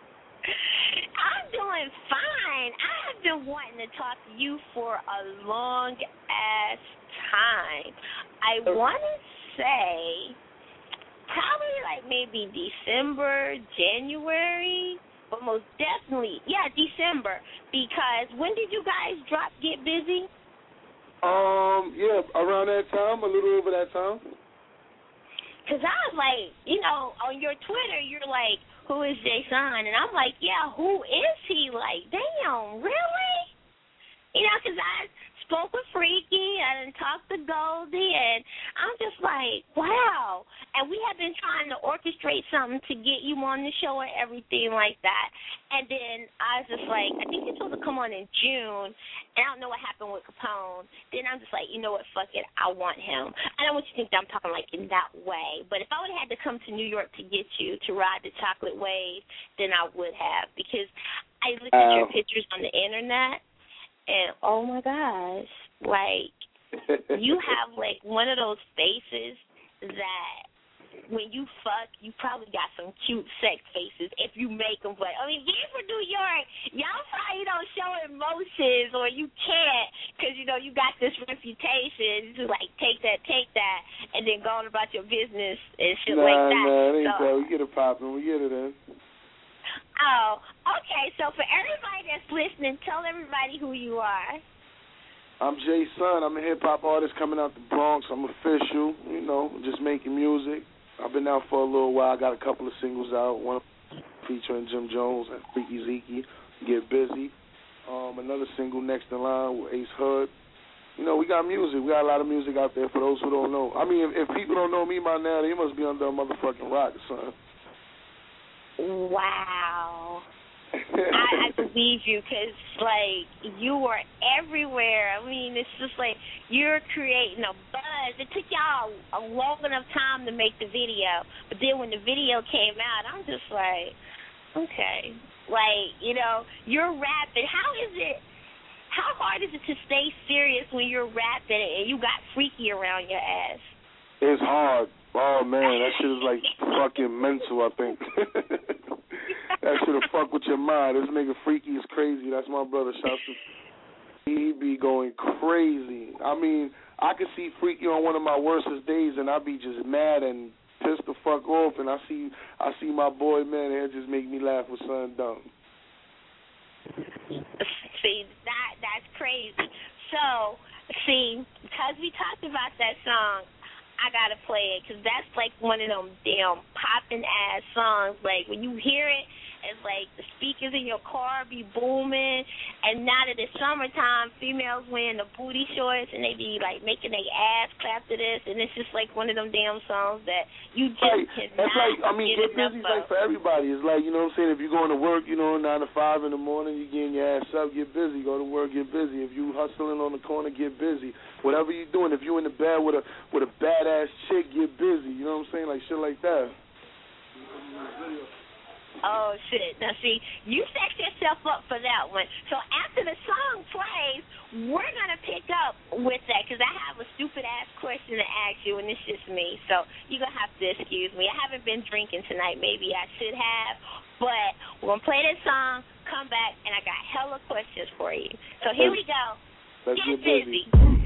I'm doing fine. I have been wanting to talk to you for a long-ass time. I want to say probably like maybe December, January, but most definitely, December. Because when did you guys drop Get Busy? Yeah, around that time, a little over that time. Because I was like, on your Twitter, you're like, who is Jay Sean? And I'm like, yeah, who is he? Like, damn, really? Because I spoke with Freaky and talked to Goldie, and I'm just like, wow. And we have been trying to orchestrate something to get you on the show and everything like that. And then I was just like, I think you're supposed to come on in June, and I don't know what happened with Capone. Then I'm just like, you know what, fuck it, I want him. I don't want you to think that I'm talking like in that way, but if I would have had to come to New York to get you to ride the chocolate wave, then I would have, because I looked at your pictures on the internet, and oh my gosh, like, you have like one of those faces that when you fuck, you probably got some cute sex faces if you make them. But I mean, being from New York, y'all probably don't show emotions, or you can't, because you got this reputation to like take that, and then go on about your business and shit like that. Nah, it ain't so. We get it popping. We get it in. Oh, okay. So for everybody that's listening, tell everybody who you are. I'm Jay Sean. I'm a hip-hop artist coming out the Bronx. I'm official, just making music. I've been out for a little while. I got a couple of singles out, one featuring Jim Jones and Freaky Zeke, Get Busy. Another single next in line with Ace Hood. We got music. We got a lot of music out there for those who don't know. I mean, if people don't know me by now, they must be under a motherfucking rock or something. Wow. I believe you, because, like, you were everywhere. I mean, it's just like you're creating a buzz. It took y'all a long enough time to make the video, but then when the video came out, I'm just like, okay. Like, you're rapping. How hard is it to stay serious when you're rapping and you got Freaky around your ass? It's hard. Oh, man, that shit is, like, fucking mental, I think. That shit will fuck with your mind. This nigga Freaky is crazy. That's my brother. Shouts to he be going crazy. I mean, I could see Freaky on one of my worstest days, and I'd be just mad and pissed the fuck off, and I see my boy, man, and it just make me laugh with something dumb. See, that's crazy. So, because we talked about that song, I got to play it, because that's like one of them damn poppin'-ass songs. Like, when you hear it, it's like the speakers in your car be booming, and now that it's summertime, females wearing the booty shorts, and they be, like, making their ass clap to this, and it's just like one of them damn songs that you just cannot that's like, I mean, get Get enough Busy's of. like for everybody. It's like, you know what I'm saying, if you're going to work, 9 to 5 in the morning, you're getting your ass up, get busy. Go to work, get busy. If you hustling on the corner, get busy. Whatever you're doing, if you're in the bed with a badass chick, get busy. You know what I'm saying? Like shit like that. Oh, shit. Now, see, you set yourself up for that one. So after the song plays, we're going to pick up with that, because I have a stupid-ass question to ask you, and it's just me. So you're going to have to excuse me. I haven't been drinking tonight. Maybe I should have. But we're going to play this song, come back, and I got hella questions for you. So here we go. Let's get busy.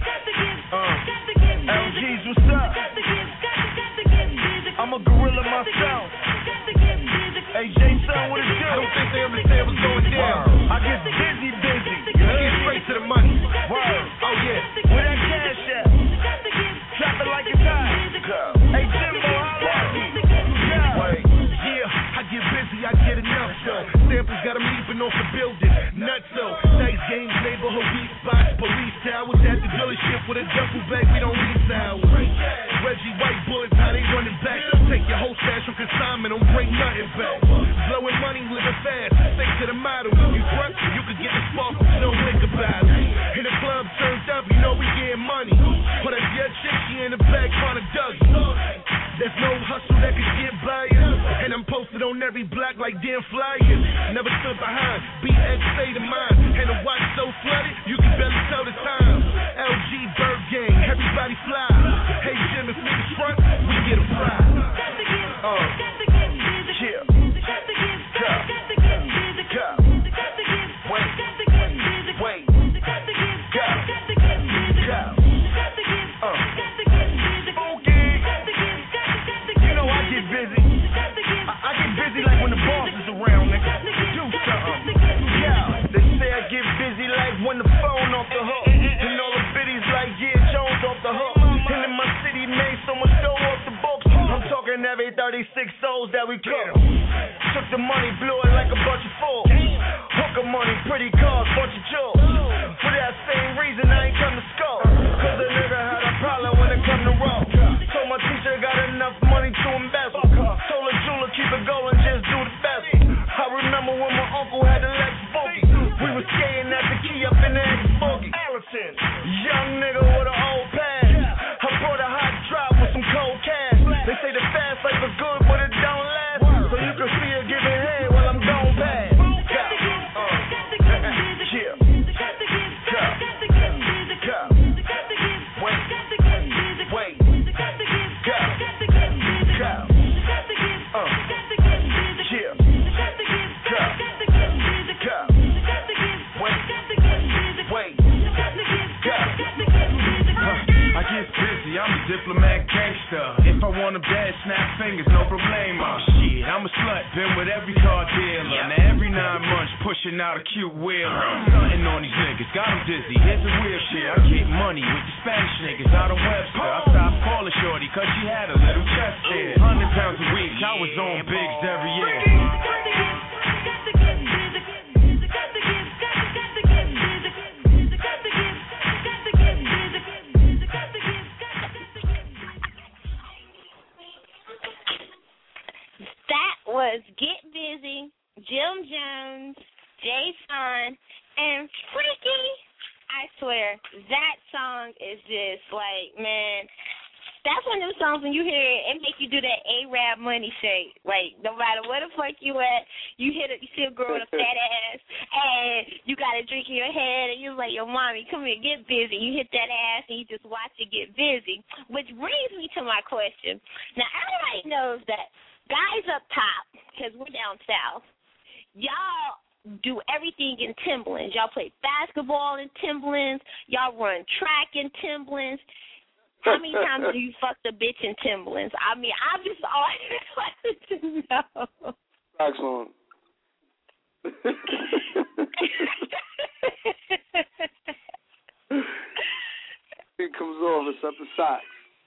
LG's, what's up? I'm a gorilla myself. Hey, Jay Sean, what it do? I don't think they understand what's going down. I get busy. I get straight to the money. Word. Oh, yeah. Where that cash at? Drop it like it's hot. Hey, Jimbo, holla at me. Yeah, I get busy, I get enough, though. Samples got them leaping off the building. Nuts, though. Nice games, neighborhood weed spots, police towers at the dealership with a duffel bag. We don't need towers. Reggie White bullets, how they running back. Take your whole stash from consignment, don't bring nothing back. Blowing money, living fast, stick to the model. You front, you could get the spark uncles, no liquor bottles. In the club turned up, you know we getting money. But if your chick, she in the back trying to dug you. There's no hustle that can get by you. And I'm posted on every block like damn flyers. Never stood behind, BX state of mind. And the watch so flooded, you can barely tell the time. LG Bird Gang, everybody fly. Hey Jim, if niggas front, we get a fly. Yeah. Wait. You know I get busy. I get busy like when the boss is around, nigga. Do something. Yeah. They say I get busy like when the phone off the hook. And all the biddies like Jones off the hook. And in my city made so much dough off the books. I'm talking every 36 souls that we cook. Took the money, blew it like a bunch of fools. Hooker money, pretty cars, bunch of jewels. For that same reason, I ain't come to school. Cause a nigga had a problem when it come to roll. Told my teacher got enough money to embezzle. Told a jeweler keep it going, just do the best. I remember when my uncle had the Lex Boogie. We was skating at the key up in the X-Boogie. Young nigga with an old pass. I brought a hot drop with some cold cash. They say the fast life is good, but it don't last. So you can see her giving head while I'm gone bad. I'm a diplomat gangster. If I want a bad, snap fingers, no problemo. Shit, I'm a slut, been with every car dealer. Now every 9 months, pushing out a cute wheeler. Stunting on these niggas, got them dizzy. Here's the real shit. I get money with the Spanish niggas out of Webster. I stopped calling shorty, cause she had a little chest hair. 100 pounds a week, I was on bigs every year. Was Get Busy, Jim Jones, Jay Son, and Freaky. I swear, that song is just like, man, that's one of those songs when you hear it, it make you do that A-Rap money shake. Like, no matter where the fuck you at, you see a girl with a fat ass, and you got a drink in your head, and you're like, yo, mommy, come here, get busy. You hit that ass, and you just watch it get busy. Which brings me to my question. Now, everybody knows that guys up top, because we're down south, y'all do everything in Timberlands. Y'all play basketball in Timberlands. Y'all run track in Timberlands. How many times have you fucked a bitch in Timberlands? I mean, I just always wanted to know. Socks on. It comes off, it's up the socks.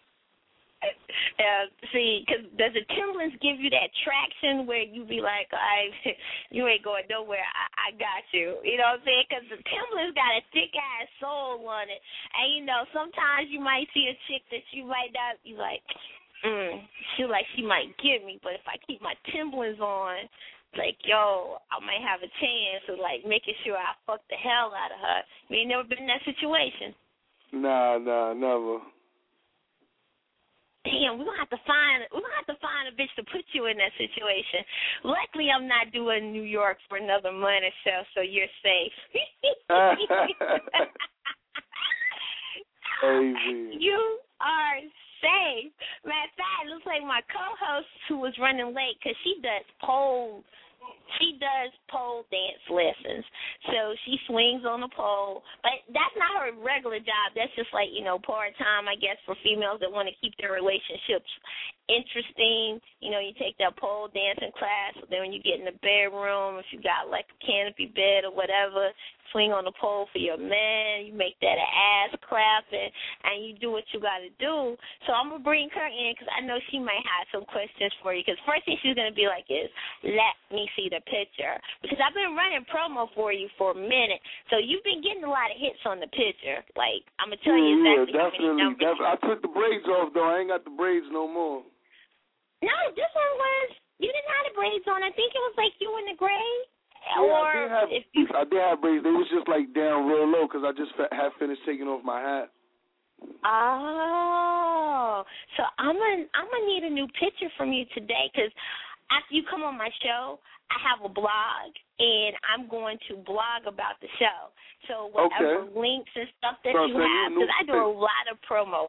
See, because does the Timberlands give you that traction where you be like, you ain't going nowhere, I got you. You know what I'm saying? Because the Timberlands got a thick-ass soul on it. And, you know, sometimes you might see a chick that you might not be like, she might get me. But if I keep my Timberlands on, like, yo, I might have a chance of, like, making sure I fuck the hell out of her. You ain't never been in that situation? Nah, never. Damn, we're gonna have to find a bitch to put you in that situation. Luckily, I'm not doing New York for another month or so you're safe. You are safe. Matter of fact, it looks like my co-host who was running late because she does pole dance lessons. So she swings on the pole. But that's not her regular job. That's just like, you know, part-time, I guess, for females that want to keep their relationships interesting. You know, you take that pole dancing class. So then when you get in the bedroom, if you got like a canopy bed or whatever, swing on the pole for your man. You make that an ass clapping, and you do what you got to do. So I'm going to bring her in because I know she might have some questions for you. Because first thing she's going to be like is, let me see the picture. Because I've been running promo for you for a minute. So you've been getting a lot of hits on the picture. Like, I'm going to tell you exactly how many numbers. I took the braids off, though. I ain't got the braids no more. No, this one was, you didn't have the braids on. I think it was like you in the gray. I did have braids. They was just like down real low because I just had finished taking off my hat. Oh, so I'm gonna need a new picture from you today because after you come on my show, I have a blog and I'm going to blog about the show. So whatever links and stuff that you have, because I do a lot of promo.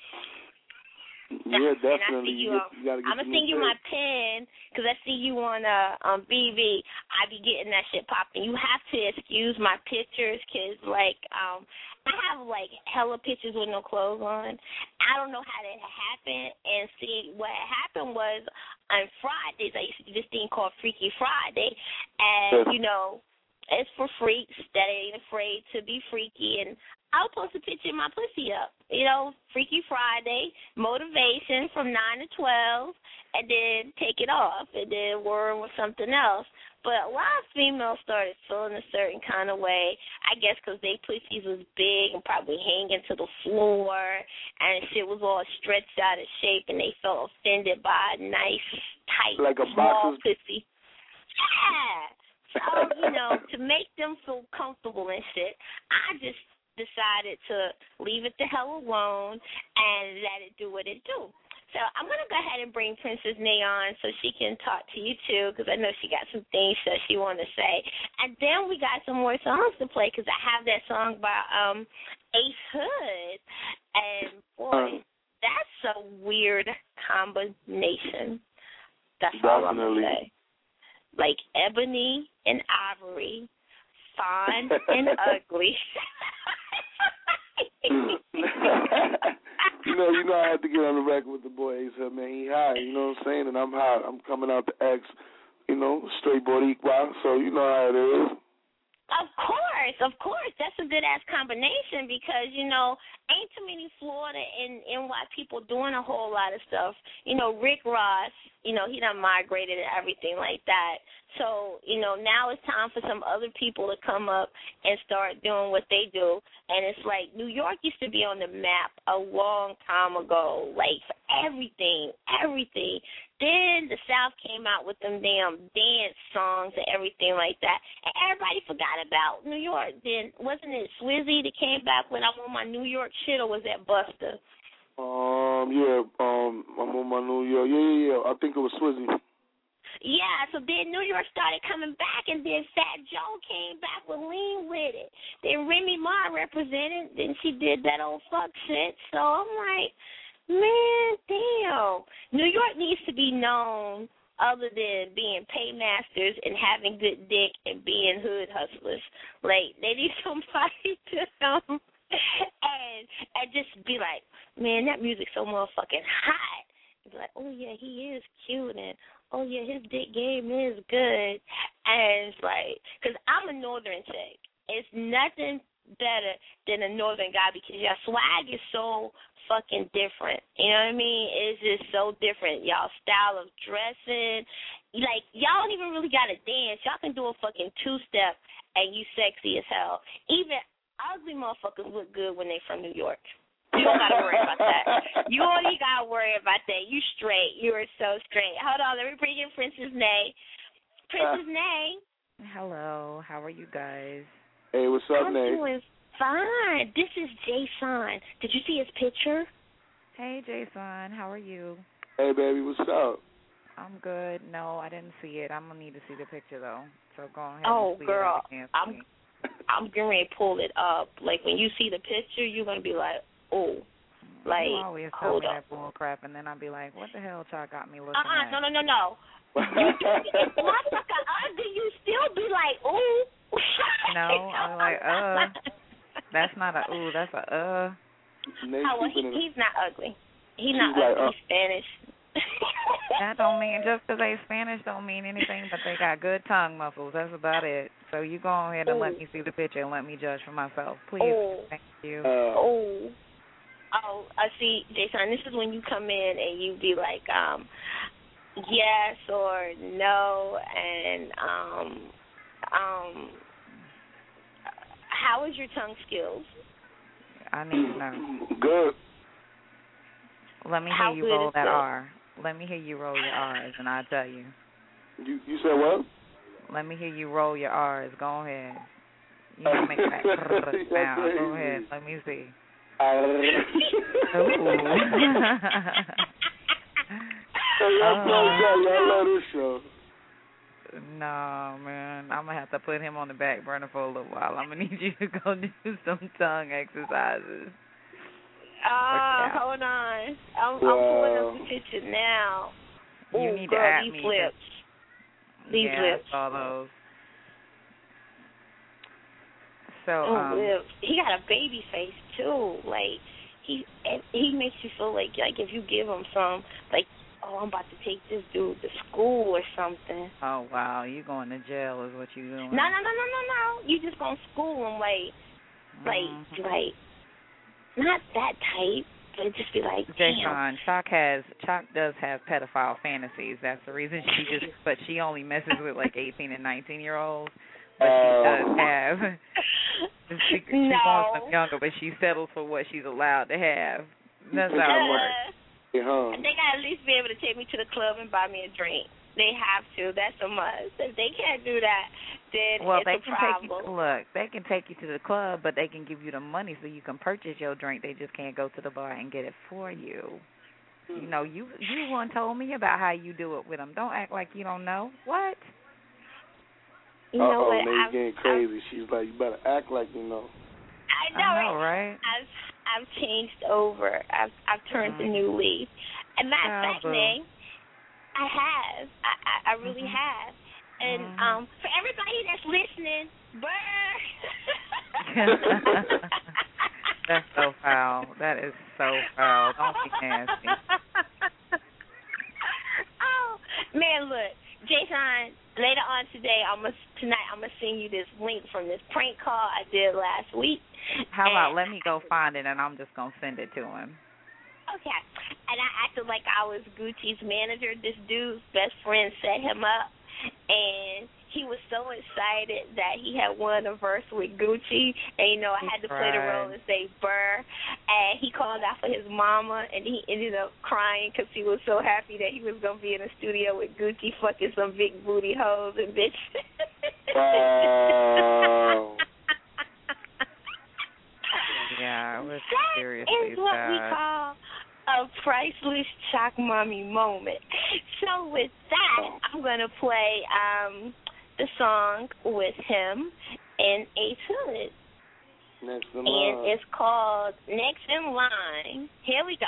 Yeah, definitely. I'm gonna send you my pen because I see you on BV. I be getting that shit popping. You have to excuse my pictures because I have like hella pictures with no clothes on. I don't know how that happened. And see, what happened was on Fridays I used to do this thing called Freaky Friday, and it's for freaks that ain't afraid to be freaky, and I'll post a picture of my pussy up. Freaky Friday, motivation from 9 to 12, and then take it off, and then work with something else. But a lot of females started feeling a certain kind of way, I guess because they pussies was big and probably hanging to the floor, and shit was all stretched out of shape, and they felt offended by a nice, tight, like a small pussy. Yeah. So, to make them feel comfortable and shit, I just decided to leave it the hell alone and let it do what it do. So I'm going to go ahead and bring Princess Nay on so she can talk to you, too, because I know she got some things that she want to say. And then we got some more songs to play because I have that song by Ace Hood. And, boy, that's a weird combination. That's all I'm going to say. Like ebony and ivory, fine and ugly. I had to get on the record with the boy Ace Hood, man. He high, you know what I'm saying? And I'm hot. I'm coming out the X, straight Boricua, so you know how it is. Of course. That's a good-ass combination because, ain't too many Florida and NY people doing a whole lot of stuff. Rick Ross, he done migrated and everything like that. So, now it's time for some other people to come up and start doing what they do. And it's like New York used to be on the map a long time ago, like for everything. Then the South came out with them damn dance songs and everything like that. And everybody forgot about New York. Then wasn't it Swizzy that came back when I'm on my New York shit, or was that Buster? I'm on my New York. Yeah. I think it was Swizzy. Yeah, so then New York started coming back, and then Fat Joe came back with Lean With It. Then Remy Ma represented, then she did that old fuck shit. So I'm like, man, damn. New York needs to be known other than being paymasters and having good dick and being hood hustlers. Like, they need somebody to and just be like, man, that music's so motherfucking hot. And be like, oh, yeah, he is cute, and oh, yeah, his dick game is good. And it's like, because I'm a northern chick. It's nothing better than a northern guy because your swag is so fucking different. You know what I mean? It's just so different. Y'all style of dressing. Like, y'all don't even really got to dance. Y'all can do a fucking two-step and you sexy as hell. Even ugly motherfuckers look good when they from New York. You don't got to worry about that. You don't even got to worry about that. You straight. You are so straight. Hold on. Let me bring in Princess Nay. Princess Nay. Hello. How are you guys? Hey, what's up, Nay? I'm doing fine. This is Jason. Did you see his picture? Hey, Jason. How are you? Hey, baby. What's up? I'm good. No, I didn't see it. I'm going to need to see the picture, though. So go ahead and see girl. it. I'm getting ready to pull it up. Like, when you see the picture, you're going to be like, oh. Like, you always tell me that bull crap, and then I'll be like, what the hell y'all got me looking at? No. If motherfucker ugly, you still be like, ooh. No, I'm like, That's not a ooh, that's a he's not ugly. He's not ugly. He's Spanish. That don't mean, just because they Spanish don't mean anything, but they got good tongue muscles. That's about it. So you go ahead and let me see the picture and let me judge for myself, please. Thank you. I see, Jason, this is when you come in and you be like, yes or no, and how is your tongue skills? I need to know. Good. Let me hear you roll that R. Let me hear you roll your R's, and I'll tell you. You said what? Let me hear you roll your R's. Go ahead. You can make that sound. Go ahead. Let me see. I love this show. No, man. I'm going to have to put him on the back burner for a little while. I'm going to need you to go do some tongue exercises. Hold on. I'm pulling up the picture now. You need to add these me. Lips. These lips. I saw those. So, lips. He got a baby face too. Like he makes you feel like if you give him some, like, oh, I'm about to take this dude to school or something. Oh wow, you going to jail is what you doing? No. You just gonna school him like not that type, but it just be like, damn. Chalk does have pedophile fantasies. That's the reason but she only messes with like 18 and 19-year-olds. But she does have. She wants them younger, but she settles for what she's allowed to have. That's how it works. They gotta at least be able to take me to the club and buy me a drink. They have to. That's a must. If they can't do that, then it's a problem. They can take you to the club, but they can give you the money so you can purchase your drink. They just can't go to the bar and get it for you. You know, you one told me about how you do it with them. Don't act like you don't know. What? You know what? Now you're getting crazy. She's like, you better act like you know. I know, right? I've changed over. I've turned the new leaf. And matter of fact, man, I have. I really have. And for everybody that's listening, burr. That's so foul. That is so foul. Don't be nasty. Oh man, look, Jason. Later on tonight, I'm gonna send you this link from this prank call I did last week. How about let me go find it and I'm just gonna send it to him. Okay. And I acted like I was Gucci's manager. This dude's best friend set him up, and he was so excited that he had won a verse with Gucci, and I had to play the role and say burr, and he called out for his mama, and he ended up crying because he was so happy that he was going to be in a studio with Gucci fucking some big booty hoes and bitches. Wow. Yeah, it was seriously sad. That is what we call a priceless Chalk Mommy moment. So with that, I'm going to play the song with him and Ace Hood. Next in line. And it's called Next in Line. Here we go.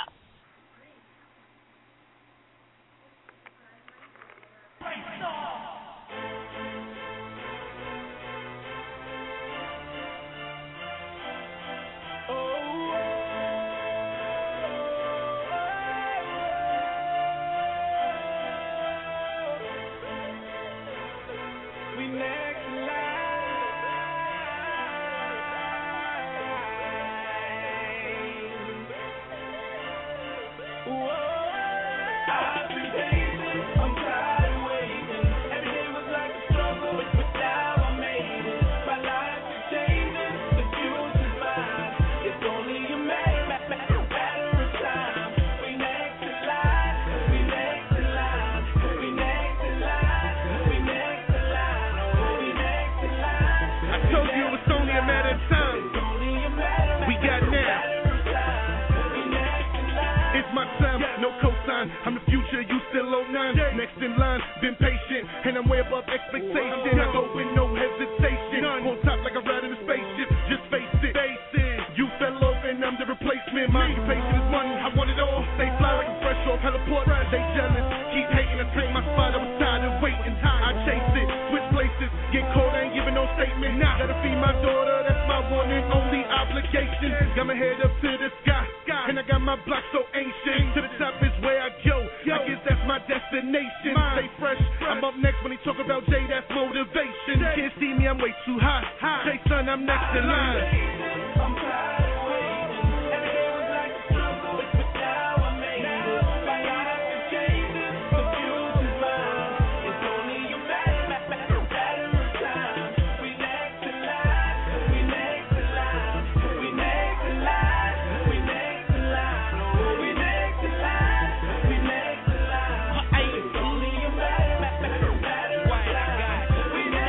I'm the future, you still 09. Next in line, been patient, and I'm way above expectation. I go with no hesitation. On top like a ride in a spaceship. Just face it. You fell off and I'm the replacement. My occupation is money, I want it all. Stay fly like I'm fresh off heliport. They jealous, keep hating. I take my spot, I was tired of waiting. I chase it, switch places, get caught, I ain't giving no statement. Gotta feed my daughter, that's my one and only obligation. Got my head up to the sky, and I got my block so ancient. To the top is where I go. I guess that's my destination. Stay fresh. I'm up next when he talk about Jay, that's motivation. Can't see me, I'm way too high. Jay, son, I'm next in line. I'm tired of waiting. Every day was like a struggle, but now I made it. My life is changing, the future's mine. It's only a matter of time. We next in line. We next in line. We next in line. We next in line. We next in line. We next in line. It's only a matter of time. We next in line. We next in line. We next in line. We next in line.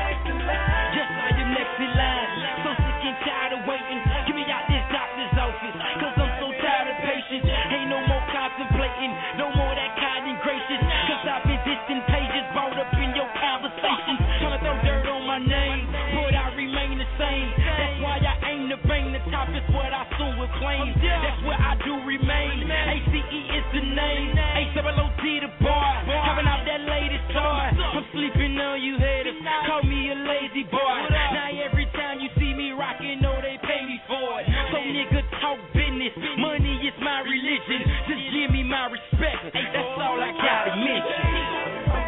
That's why I aim to bang the top, is what I soon will claim. That's where I do remain. ACE is the name. A-7-O-T the bar. Having out that latest toy. I'm sleeping on you haters. Call me a lazy boy. Now every time you see me rocking, know they pay me for it. So nigga talk business. Money is my religion. Just give me my respect. That's all I gotta mention.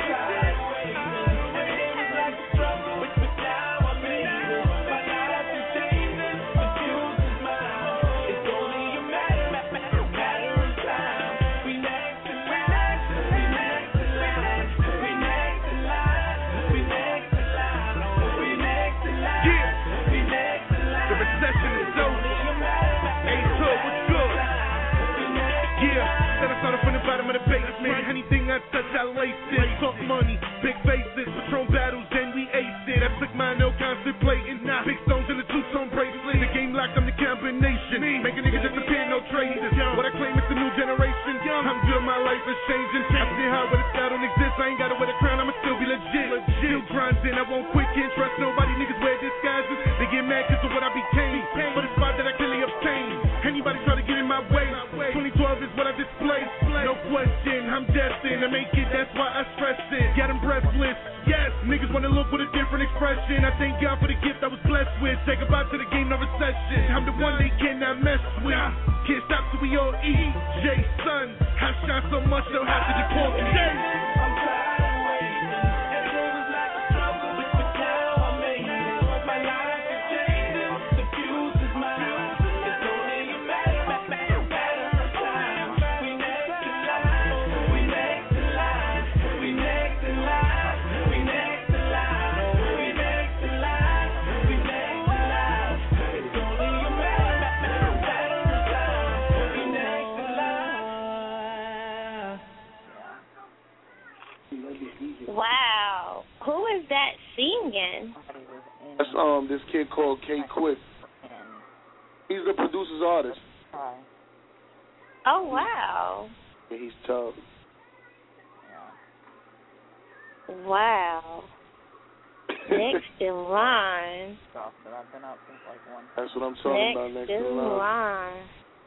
Anything I touch, I lace it. Talk money, big faces, Patron battles, and we ace it. I took mine, no contemplating. Big stones in the two-tone bracelet. The game locked, I'm the combination. Make a nigga disappear, no traces. What I claim is the new generation. I'm good, my life is changing. I see how but the style don't exist. I ain't gotta wear the crown, I'ma still be legit. Still grinding, I won't quit, can't trust nobody. Niggas wear disguises. They get mad cause of what I became. For the spot that I clearly obtained. Anybody try to get in my way. 2012 is what I display. No question, I'm destined to make it, that's why I stress it. Got them breathless, yes, niggas wanna look with a different expression. I thank God for the gift I was blessed with. Say goodbye to the game, no recession. I'm the one they cannot mess with. Can't stop till we all eat. Jay Son, I shine so much they'll have to deport me. I'm tired of waiting. And it was like a struggle, but now I made it. My life is changing, the fuse is mine. It's only a matter of time. We next in line, we next in line, we next in line, we next in line, we next in line, we next in line. It's only a matter of time. We next in line. Wow. Who is that singing? That's this kid called K Quick. He's the producer's artist. Oh, wow. Yeah, he's tough. Wow. Next in line. That's what I'm talking about, next in line.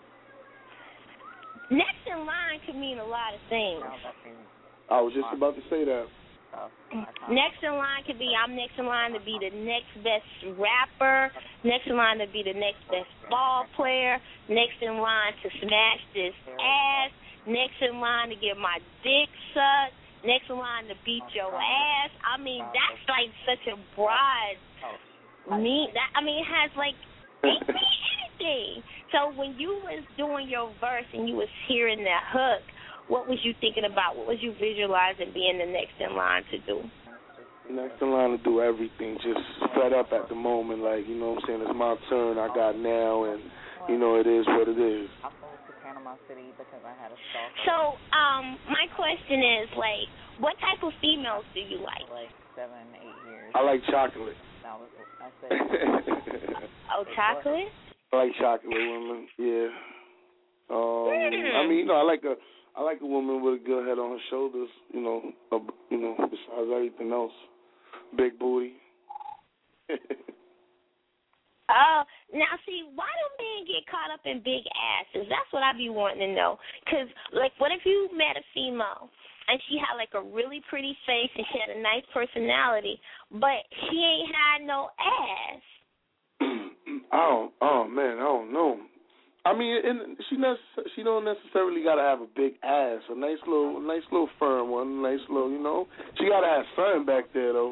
Next in line could mean a lot of things. I was just about to say that. Next in line could be I'm next in line to be the next best rapper, next in line to be the next best ball player, next in line to smash this ass, next in line to get my dick sucked, next in line to beat your ass. I mean, that's like such a broad it has like it can be anything. So when you was doing your verse and you was hearing that hook, what was you thinking about? What was you visualizing being the next in line to do? Next in line to do everything, just fed up at the moment, like, you know what I'm saying, it's my turn, I got now, and, you know, it is what it is. I moved to Panama City because I had a stalker. So, my question is, like, what type of females do you like? Like 7, 8 years. I like chocolate. I said. Oh, chocolate? I like chocolate women, yeah. I mean, you know, I like a woman with a good head on her shoulders, you know, besides everything else. Big booty. Oh, now see, why do men get caught up in big asses? That's what I be wanting to know. Because, like, what if you met a female and she had, like, a really pretty face and she had a nice personality, but she ain't had no ass? I don't know. I mean, she don't necessarily gotta have a big ass. A nice little firm one, nice little, you know. She gotta have something back there though.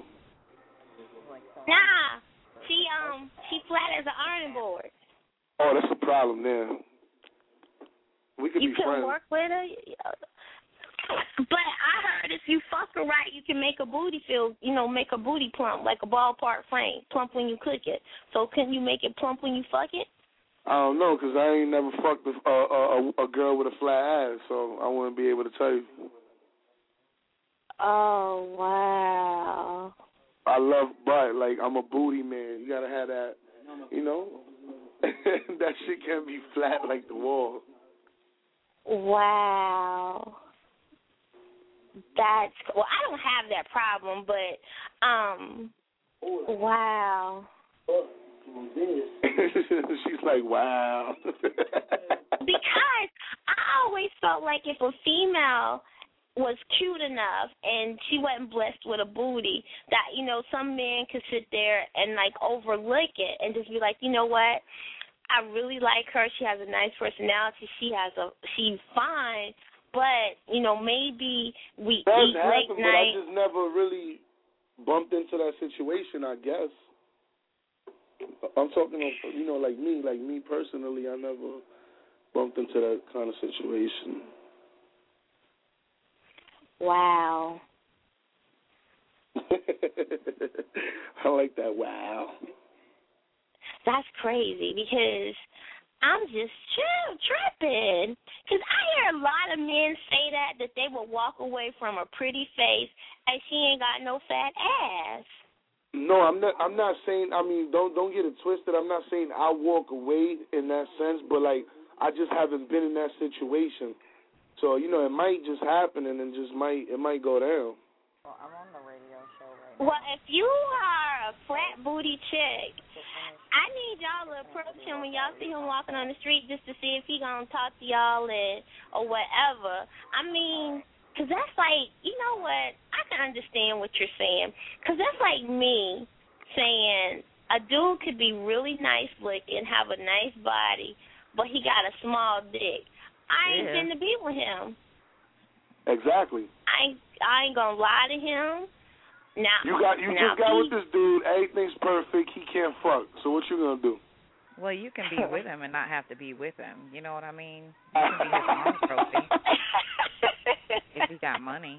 Nah, she flat as an ironing board. Oh, that's a problem there. We could you be can friends. Work with her. But I heard if you fuck her right, you can make a booty make a booty plump, like a ballpark frame, plump when you cook it. So can you make it plump when you fuck it? I don't know, because I ain't never fucked a girl with a flat ass, so I wouldn't be able to tell you. Oh, wow. I love butt. Like, I'm a booty man. You got to have that, you know? That shit can't be flat like the wall. Wow. That's cool. Well, I don't have that problem, but, wow. She's like, wow. Because I always felt like if a female was cute enough and she wasn't blessed with a booty, that, you know, some men could sit there and, like, overlook it and just be like, you know what, I really like her. She has a nice personality. She's fine, but, you know, maybe we eat late night. But I just never really bumped into that situation, I guess. I'm talking of, you know, like me personally, I never bumped into that kind of situation. Wow. I like that, wow. That's crazy because I'm just tripping. Because I hear a lot of men say that they will walk away from a pretty face and she ain't got no fat ass. No, I'm not saying, I mean, don't get it twisted. I'm not saying I walk away in that sense, but, like, I just haven't been in that situation. So, you know, it might just happen and it might go down. Well, I'm on the radio show right now. Well, if you are a flat booty chick, I need y'all to approach him when y'all see him walking on the street just to see if he gonna talk to y'all or whatever. I mean, 'cause that's like, you know what, I can understand what you're saying. 'Cause that's like me saying a dude could be really nice looking, have a nice body, but he got a small dick. I ain't finna be with him. Exactly. I ain't gonna lie to him. Now you just got with this dude. Everything's perfect. He can't fuck. So what you gonna do? Well, you can be with him and not have to be with him. You know what I mean? You can be his own trophy if he got money.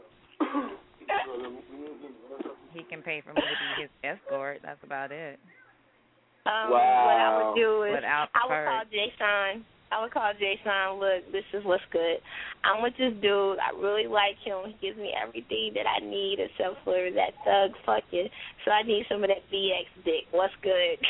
He can pay for me to be his escort. That's about it. Wow. What I would do is I would call Jason, look, this is what's good. I'm with this dude. I really like him. He gives me everything that I need except for that thug fucking. So I need some of that BX dick. What's good?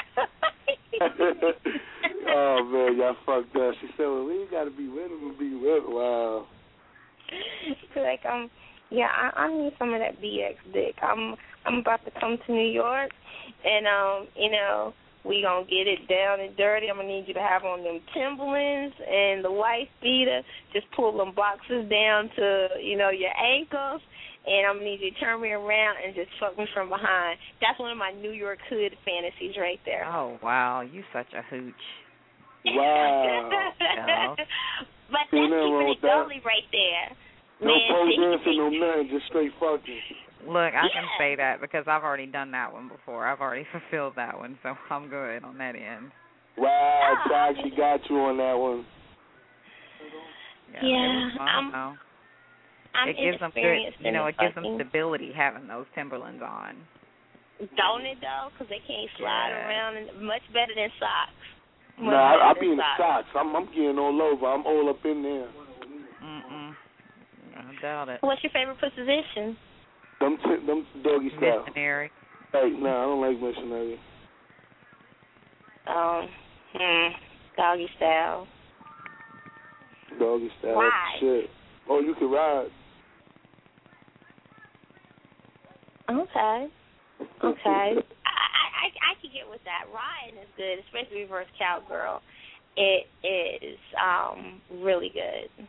Oh, man, y'all fucked up. She said, well, we got to be with him and be with him. Wow. Like, I need some of that BX dick. I'm about to come to New York, and, you know, we going to get it down and dirty. I'm going to need you to have on them Timberlands and the wife beater. Just pull them boxes down to, you know, your ankles. And I'm going to need you to turn me around and just fuck me from behind. That's one of my New York hood fantasies right there. Oh, wow. You such a hooch. Wow. No. But that's keeping it gully right there. No pole dancing, no nothing, just straight fucking. Look, I can say that because I've already done that one before. I've already fulfilled that one, so I'm good on that end. Wow, Doc, she got you on that one. Yeah, it gives them good, you know, it gives them stability having those Timberlands on. Don't it though? Because they can't slide around, and much better than socks. No, I be in the socks. I'm getting all over. I'm all up in there. I doubt it. What's your favorite position? Them doggy style. Missionary. Hey, no, I don't like missionary. Doggy style. Doggy style. Why? Shit. Oh, you can ride. Okay. I can get with that. Riding is good, especially reverse cowgirl. It is really good.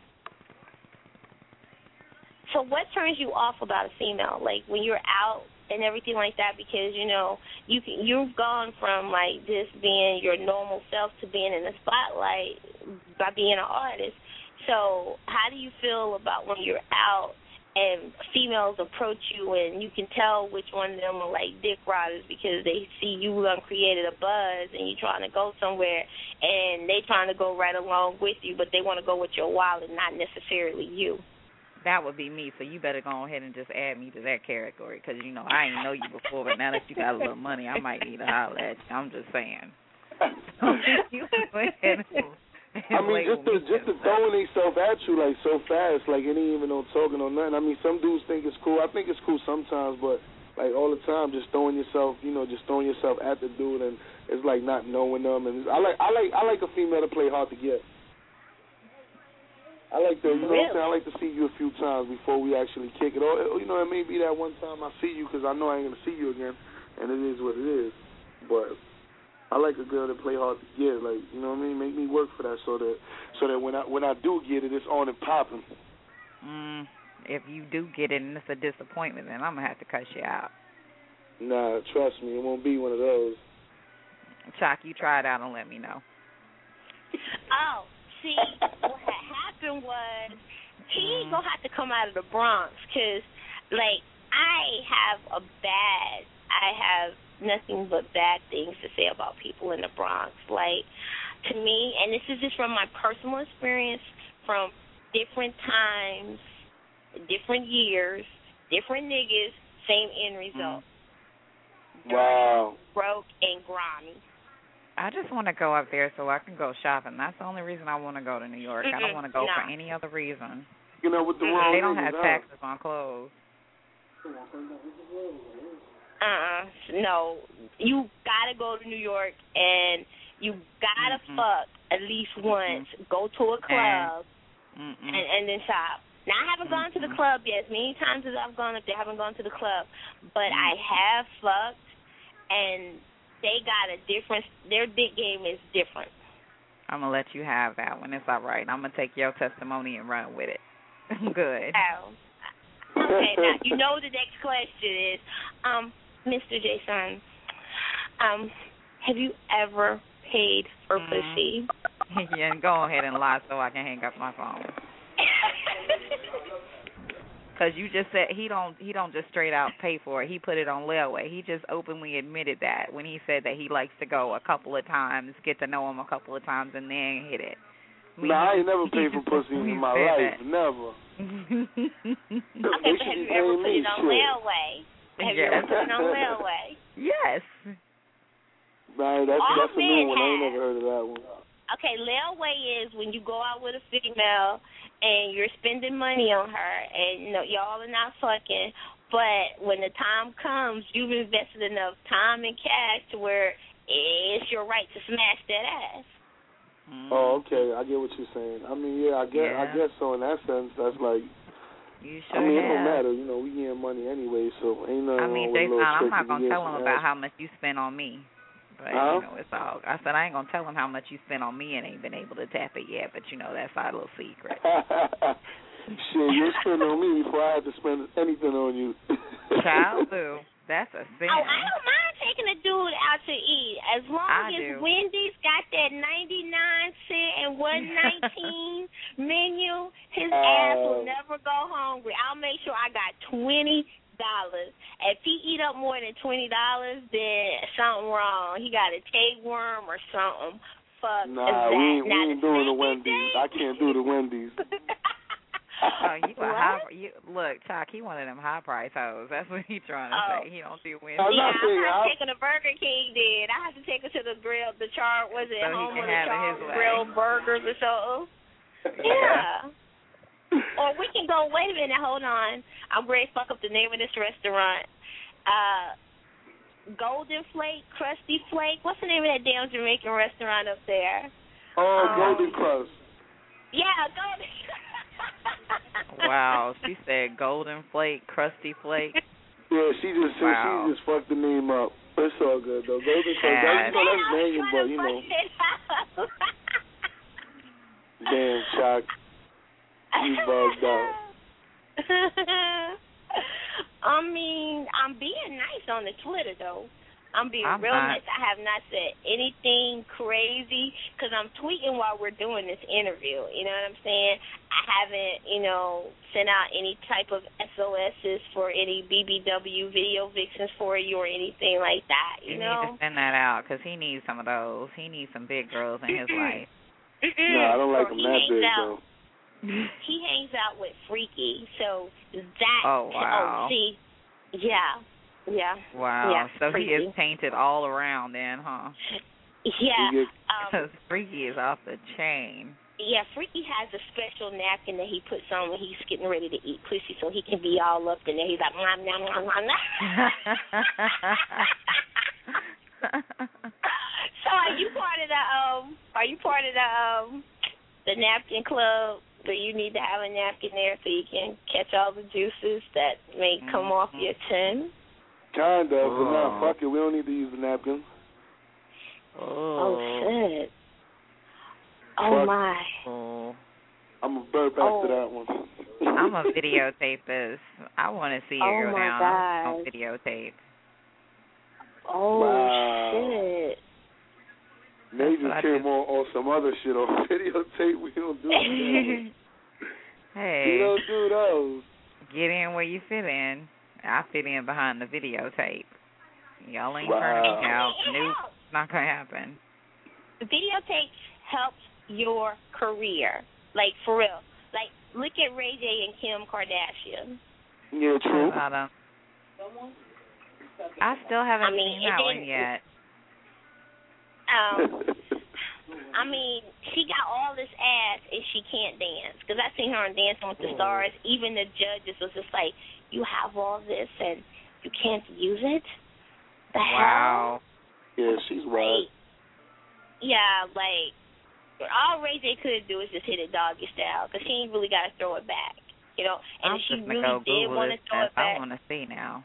So what turns you off about a female? Like when you're out and everything like that, because, you know, you've gone from, like, just being your normal self to being in the spotlight by being an artist. So how do you feel about when you're out and females approach you and you can tell which one of them are, like, dick riders because they see you done created a buzz and you're trying to go somewhere and they trying to go right along with you, but they want to go with your wallet, not necessarily you? That would be me, so you better go ahead and just add me to that category because, you know, I ain't know you before, but now that you got a little money, I might need to holler at you. I'm just saying. You go ahead I mean, just to throwing themselves at you, like, so fast, like, it ain't even no talking or nothing. I mean, some dudes think it's cool. I think it's cool sometimes, but, like, all the time, just throwing yourself, you know, just throwing yourself at the dude, and it's like not knowing them. And I like a female to play hard to get. I like to, you know what I'm saying? I like to see you a few times before we actually kick it. Or, you know, it may be that one time I see you because I know I ain't going to see you again, and it is what it is. But I like a girl that play hard to get. Like, you know what I mean? Make me work for that, so that when I do get it, it's on and popping. If you do get it and it's a disappointment, then I'm gonna have to cut you out. Nah, trust me, it won't be one of those. Chalk, you try it out and let me know. Oh, see, what had happened was he ain't gonna have to come out of the Bronx, because, like, I have nothing but bad things to say about people in the Bronx. Like, to me, and this is just from my personal experience, from different times, different years, different niggas, same end result. Wow. Broke and grimy. I just want to go up there so I can go shopping. That's the only reason I want to go to New York. I don't want to go for any other reason. You know, with the wrong they don't have taxes on clothes. No, you gotta go to New York and you gotta fuck at least once. Go to a club and then shop. Now, I haven't gone to the club yet. As many times as I've gone up there, I haven't gone to the club. But I have fucked, and they got a different, their dick game is different. I'm going to let you have that one. It's all right. I'm going to take your testimony and run with it. Good. Oh. Okay, now, you know the next question is, Mr. Jason, have you ever paid for pussy? Yeah, go ahead and lie so I can hang up my phone. Because you just said he don't just straight out pay for it. He put it on layaway. He just openly admitted that when he said that he likes to go a couple of times, get to know him a couple of times, and then hit it. I ain't never paid for pussy in my life. Never. Okay, but have you ever put it on layaway? Have you ever put it on layaway? Yes. Right, that's a new one. I ain't never heard of that one. Okay, layaway is when you go out with a female and you're spending money on her, and y'all are not fucking, but when the time comes, you've invested enough time and cash to where it's your right to smash that ass. Oh, okay, I get what you're saying. I mean, I guess so. In that sense, that's like. You sure I mean, it don't matter. We getting money anyway, so ain't nothing wrong with a little I'm not gonna tell him him about how much you spent on me. But, it's all. I said I ain't going to tell him how much you spent on me and ain't been able to tap it yet, but, that's our little secret. Shit, you spend on me before I had to spend anything on you. Child, boo. That's a sin. Oh, I don't mind taking a dude out to eat. As long as Wendy's got that 99-cent and $1.19 menu, his ass will never go hungry. I'll make sure I got $20. If he eat up more than $20, then something wrong. He got a tapeworm or something. Fuck nah, that. we ain't doing the Wendy's. I can't do the Wendy's. Look, Chalk, he one of them high price hoes. That's what he's trying to say. He don't do Wendy's. I'm taking a Burger King then. I have to take her to the grill, the char, was it so home he can of the have char it his grill way. burgers or something? Yeah. Or we can go, wait a minute, hold on. I'm ready to fuck up the name of this restaurant. Golden Flake, Krusty Flake. What's the name of that damn Jamaican restaurant up there? Oh, Golden Crust. Yeah, Golden. Wow, she said Golden Flake, Krusty Flake. Yeah, she just fucked the name up. It's all good though. Golden Crust. That's banging, but Damn, Chuck. You bugged out. I mean, I'm being nice on the Twitter, though. I'm being real nice. I have not said anything crazy because I'm tweeting while we're doing this interview. You know what I'm saying? I haven't, sent out any type of SOSs for any BBW video vixens for you or anything like that, you know? Need to send that out because he needs some of those. He needs some big girls in his life. No, I don't like him that big, though. He hangs out with Freaky, so that. Oh, wow. See, yeah. Wow. Yeah, so Freaky. He is painted all around then, huh? Yeah. Because Freaky is off the chain. Yeah, Freaky has a special napkin that he puts on when he's getting ready to eat pussy, so he can be all up in there. He's like, nom, nom, nom, nom, nom. So are you part of the napkin club? So you need to have a napkin there so you can catch all the juices that may come off your chin? Kind of, but now, fuck it. We don't need to use the napkin. So my. Oh. I'm a burp after that one. I'm a videotape this. I want to see it go down. I'm on videotape. Oh, wow. shit. Maybe came on some other shit on videotape. We don't do that. Hey. We don't do those. Get in where you fit in. I fit in behind the videotape. Y'all ain't turning me out. Nope, not going to happen. Videotape helps your career. Like, for real. Like, look at Ray J and Kim Kardashian. Yeah, true. I still haven't seen that one yet. I mean, she got all this ass and she can't dance. Because I seen her on Dancing with the Stars. Even the judges was just like, you have all this and you can't use it? The hell? Yeah, she's wild. Yeah, like, all Ray J could do is just hit it doggy style. Because she ain't really got to throw it back. You know? And I'm if she just really did want to throw it back. I want to see now.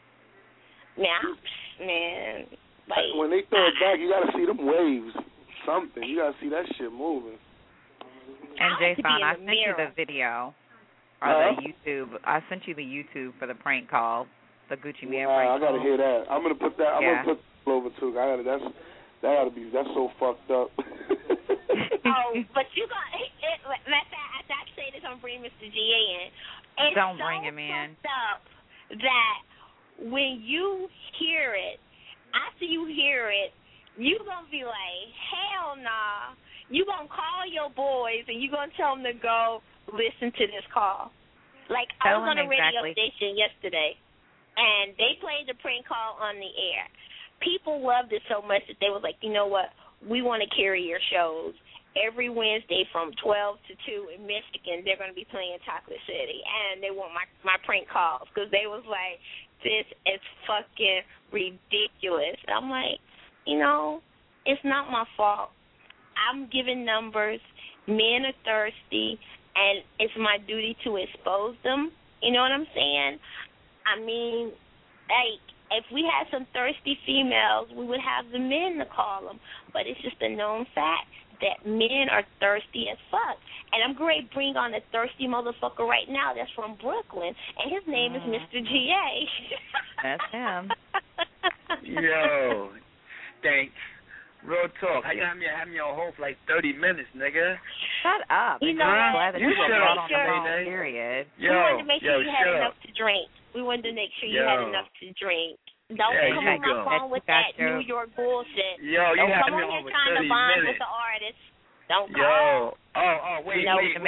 Man. Like, when they throw it back, you got to see them waves. Something. You got to see that shit moving. And Jason, I sent you the video or the YouTube. I sent you the YouTube for the prank call, the Gucci Mane prank call. I got to hear that. I'm going to put that. I'm going to put that over too. That's so fucked up. But you got I say this, I'm bringing Mr. GA in. It's Don't bring him in. Fucked up that when you hear it, after you hear it, you gonna be like, hell nah. You gonna call your boys and you gonna tell them to go listen to this call. Like, I was on a radio station yesterday, and they played the prank call on the air. People loved it so much that they was like, you know what? We want to carry your shows. Every Wednesday from 12 to 2 in Michigan, they're going to be playing Chocolate City, and they want my prank calls because they was like, this is fucking ridiculous. I'm like, you know, it's not my fault. I'm giving numbers. Men are thirsty, and it's my duty to expose them. You know what I'm saying? I mean, like, if we had some thirsty females, we would have the men to call them. But it's just a known fact that men are thirsty as fuck. And I'm going to bring on a thirsty motherfucker right now that's from Brooklyn, and his name is Mr. GA. That's him. Yo, Stank. Real talk. How you have me on hold for like 30 minutes, nigga? Shut up. You know, I'm glad that you were brought on the sure. phone, period. We wanted to make sure you had enough to drink. We wanted to make sure you had enough to drink. Don't come on my phone with that New York bullshit. Yo, you Don't have come me on on here for trying 30 to bond minutes. with the artist. Don't come. Yo. Wait.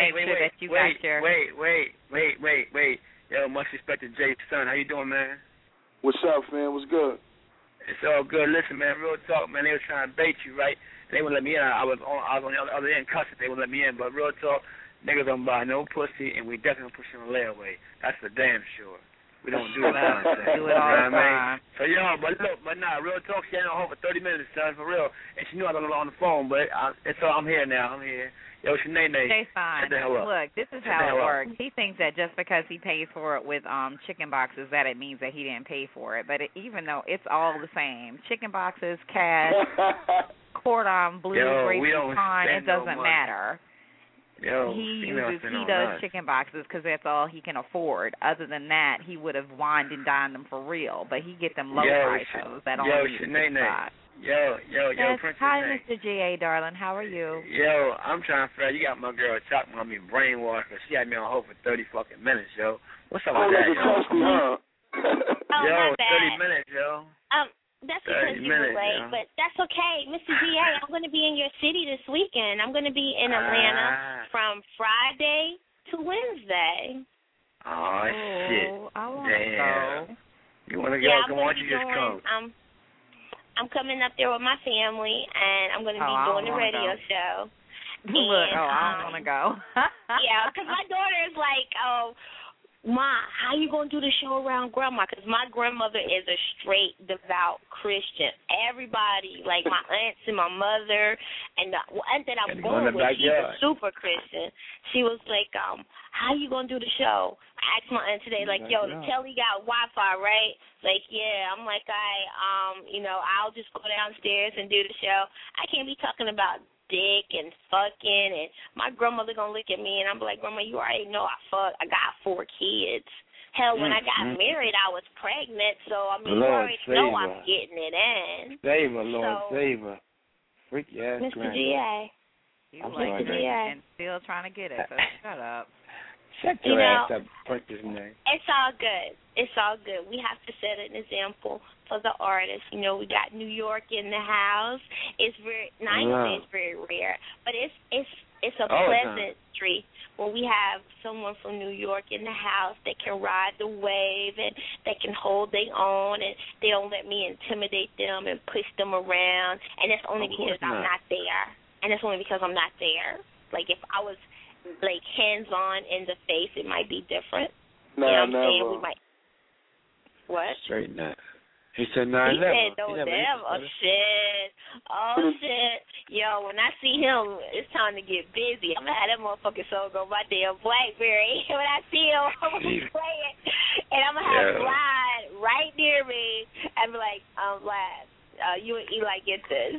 Yo, much respect to Jay Son. How you doing, man? What's up, man? What's good? It's all good. Listen, man, real talk, man. They were trying to bait you, right? They wouldn't let me in. I was on the other end cussing. They wouldn't let me in. But real talk, niggas don't buy no pussy, and we definitely push you on layaway. That's for damn sure. We don't do that nonsense. Do it all the time. So, yo, but real talk, she had on hold for 30 minutes, son, for real. And she knew I was on the phone, but I'm here now. I'm here. Yo, Shanae, Jason, look, this is how it works. He thinks that just because he pays for it with chicken boxes, that it means that he didn't pay for it. But even though it's all the same, chicken boxes, cash, cordon bleu, grapefruit pine, it doesn't matter. Yo, he does chicken boxes because that's all he can afford. Other than that, he would have wined and dined them for real. But he get them low prices that only need to Yo, yes, Princess. Hi, Mr. G.A., darling. How are you? Yo, I'm trying to figure out, you got my girl talking about me brainwashed because she had me on hold for 30 fucking minutes, yo. What's up with that, yo? Yo, 30 minutes, yo. That's because you were late, but that's okay. Mr. G.A., I'm going to be in your city this weekend. I'm going to be in Atlanta from Friday to Wednesday. Oh, shit. I want to go. You want to go? Why don't you just come? I'm coming up there with my family, and I'm going to be doing the radio show. Look, I don't want to go. Yeah, because my daughter is like, Ma, how you going to do the show around Grandma? Because my grandmother is a straight, devout Christian. Everybody, like my aunts and my mother, and the aunt that I'm going with, she's a super Christian. She was like, how you going to do the show? I asked my aunt today, like, yo, the telly got Wi-Fi, right? Like, yeah. I'm like, I'll just go downstairs and do the show. I can't be talking about dick and fucking, and my grandmother gonna look at me and I'm like, Grandma, you already know I got 4 kids. Hell, when I got married, I was pregnant, so I mean, Lord, you already know her. I'm getting it in. Save her, Lord, so, save her. Freaky ass Mr. G.A. You like it and still trying to get it, so shut up. Shut your ass up, Prentice name. It's all good. It's all good. We have to set an example for the artists. You know, we got New York in the house. It's very, not even it's very rare, but it's a pleasant treat when we have someone from New York in the house that can ride the wave and that can hold their own, and they don't let me intimidate them and push them around. And that's only because I'm not there. And that's only because I'm not there. Like, if I was, like, hands-on in the face, it might be different. No, you know what I'm never. saying? We might. What? Straight not. He said, no, he never. said, no, never. Oh, shit. Oh, shit. Yo, when I see him, it's time to get busy. I'm going to have that motherfucking song on my damn BlackBerry. When I see him, I'm going to play it. And I'm going to have Vlad right near me and be like, Vlad, you and Eli get this.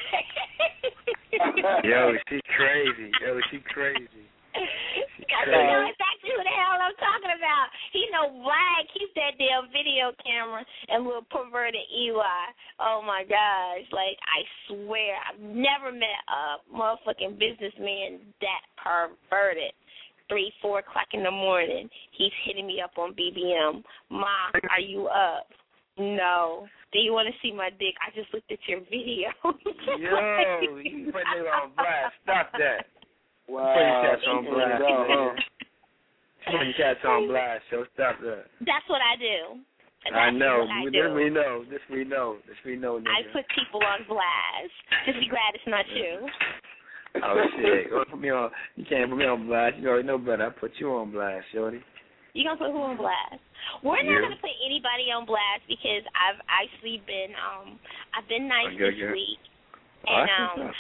Yo, she crazy. She crazy. I know exactly who the hell I'm talking about. He know Vlad keeps that damn video camera and little perverted Eli. Oh my gosh. Like, I swear, I've never met a motherfucking businessman that perverted. 3, 4 o'clock in the morning, he's hitting me up on BBM. Ma, are you up? No. Do you want to see my dick? I just looked at your video. Yo, you put it on blast. Stop that. Wow. Put your cats on blast. Put your cats on blast, so stop that. That's what I do. I know. This we know. Nigga. I put people on blast. Just be glad it's not you. Oh, shit. Put me on. You can't put me on blast. You already know better. I put you on blast, shorty. You gonna put who on blast? We're not gonna put anybody on blast because I've actually been I've been nice this week, and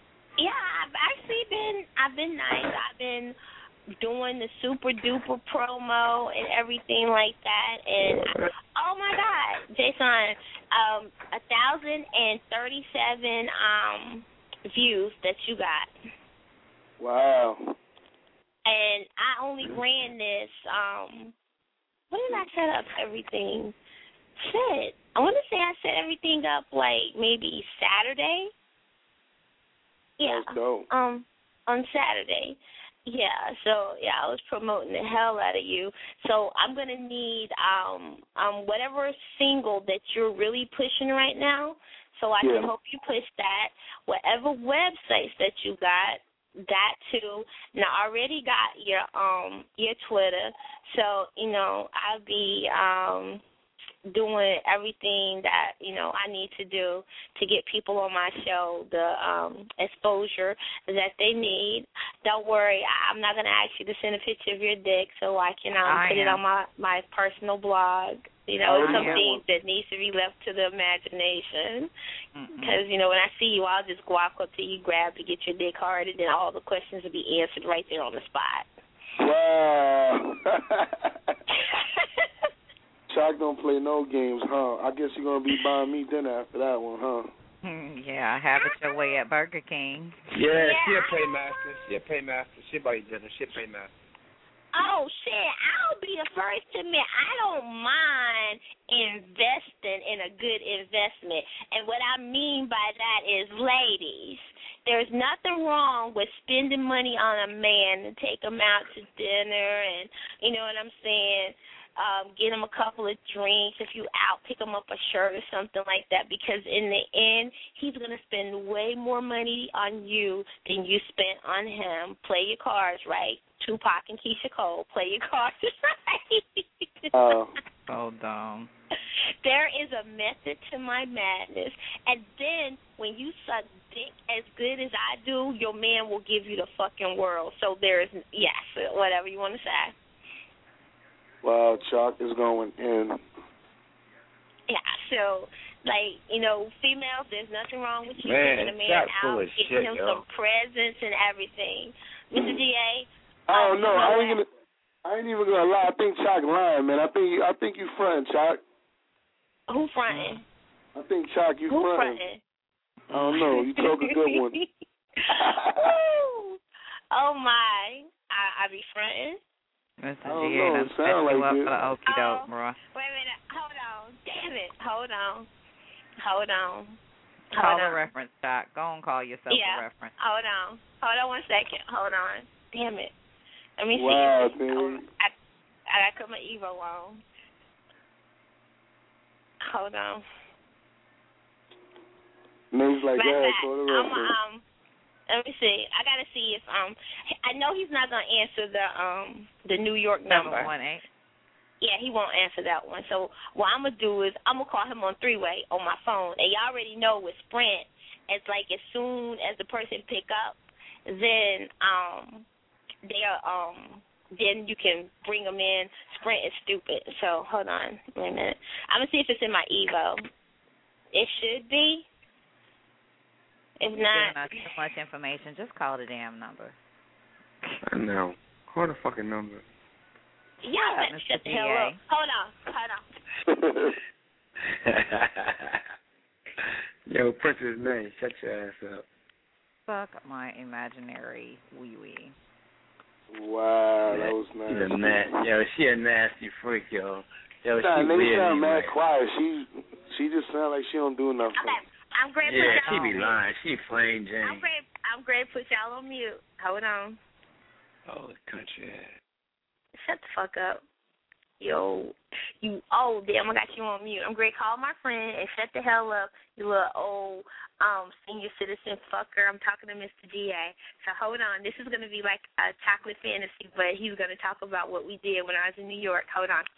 I've been nice. I've been doing the super duper promo and everything like that, and oh my God, Jason, 1,037 views that you got. Wow. And I only ran this, when did I set up everything? Shit. I want to say I set everything up, like, maybe Saturday. Yeah. That's dope. On Saturday. Yeah, so, yeah, I was promoting the hell out of you. So I'm going to need whatever single that you're really pushing right now, so I can help you push that. Whatever websites that you got, that too. Now I already got your Twitter, so you know I'll be doing everything that you know I need to do to get people on my show the exposure that they need. Don't worry, I'm not gonna ask you to send a picture of your dick so I can put it on my personal blog. You know, it's something that needs to be left to the imagination. Because, you know, when I see you, I'll just walk up to you, grab to get your dick hard, and then all the questions will be answered right there on the spot. Wow. Chuck don't play no games, huh? I guess you're going to be buying me dinner after that one, huh? Yeah, have it your way at Burger King. Yeah, she'll pay master. She'll buy you dinner. She'll pay master. Oh, shit, I'll be the first to admit I don't mind investing in a good investment. And what I mean by that is, ladies, there's nothing wrong with spending money on a man and take him out to dinner and, you know what I'm saying, get him a couple of drinks. If you out, pick him up a shirt or something like that, because in the end, he's going to spend way more money on you than you spent on him. Play your cards right. Tupac and Keisha Cole, play your cards right. So dumb. There is a method to my madness. And then when you suck dick as good as I do, your man will give you the fucking world. So there's, yes, whatever you want to say. Wow, Chuck is going in. Yeah, so, like, you know, females, there's nothing wrong with you taking a man Chuck out, getting him some presents and everything. Mr. D.A.? Oh, no, I ain't even going to lie. I think Chuck lying, man. I think you fronting, Chuck. Who fronting? I think, Chuck, you Who fronting. I don't know. You took a good one. Oh my, I be fronting. Mr. I don't G know, done it set sound you like up it. for the okie doke, bro. Wait a minute, hold on. Damn it, hold on. Hold on. Call a reference, Doc. Go and call yourself a reference. Hold on 1 second. Hold on. Damn it. Let me see. Wow, dude. I gotta put my Evo on. Hold on. Names like Matter that, of fact, call the reference. let me see. I gotta see if I know he's not gonna answer the New York number. 718. Yeah, he won't answer that one. So what I'm gonna do is I'm gonna call him on 3-way on my phone. And you already know with Sprint, it's like as soon as the person pick up, then then you can bring them in. Sprint is stupid. So hold on, wait a minute. I'm gonna see if it's in my Evo. It should be. If not, not too much information. Just call the damn number. I know. Call the fucking number. Yeah, shut the hell up. Hold on. Yo, Prince's name. Shut your ass up. Fuck my imaginary wee-wee. Wow, that was nice. She a nasty freak, yo. Yo, nah, she nigga weird sound anyway. mad quiet. She just sound like she don't do nothing. Okay, I'm great. Yeah, she be lying. She plain Jane. I'm great. Put y'all on mute. Hold on. Oh, country ass. Shut the fuck up. Yo, oh, damn, I got you on mute. I'm great. Call my friend and shut the hell up, you little old senior citizen fucker. I'm talking to Mr. GA. So hold on. This is going to be like a chocolate fantasy, but he's going to talk about what we did when I was in New York. Hold on.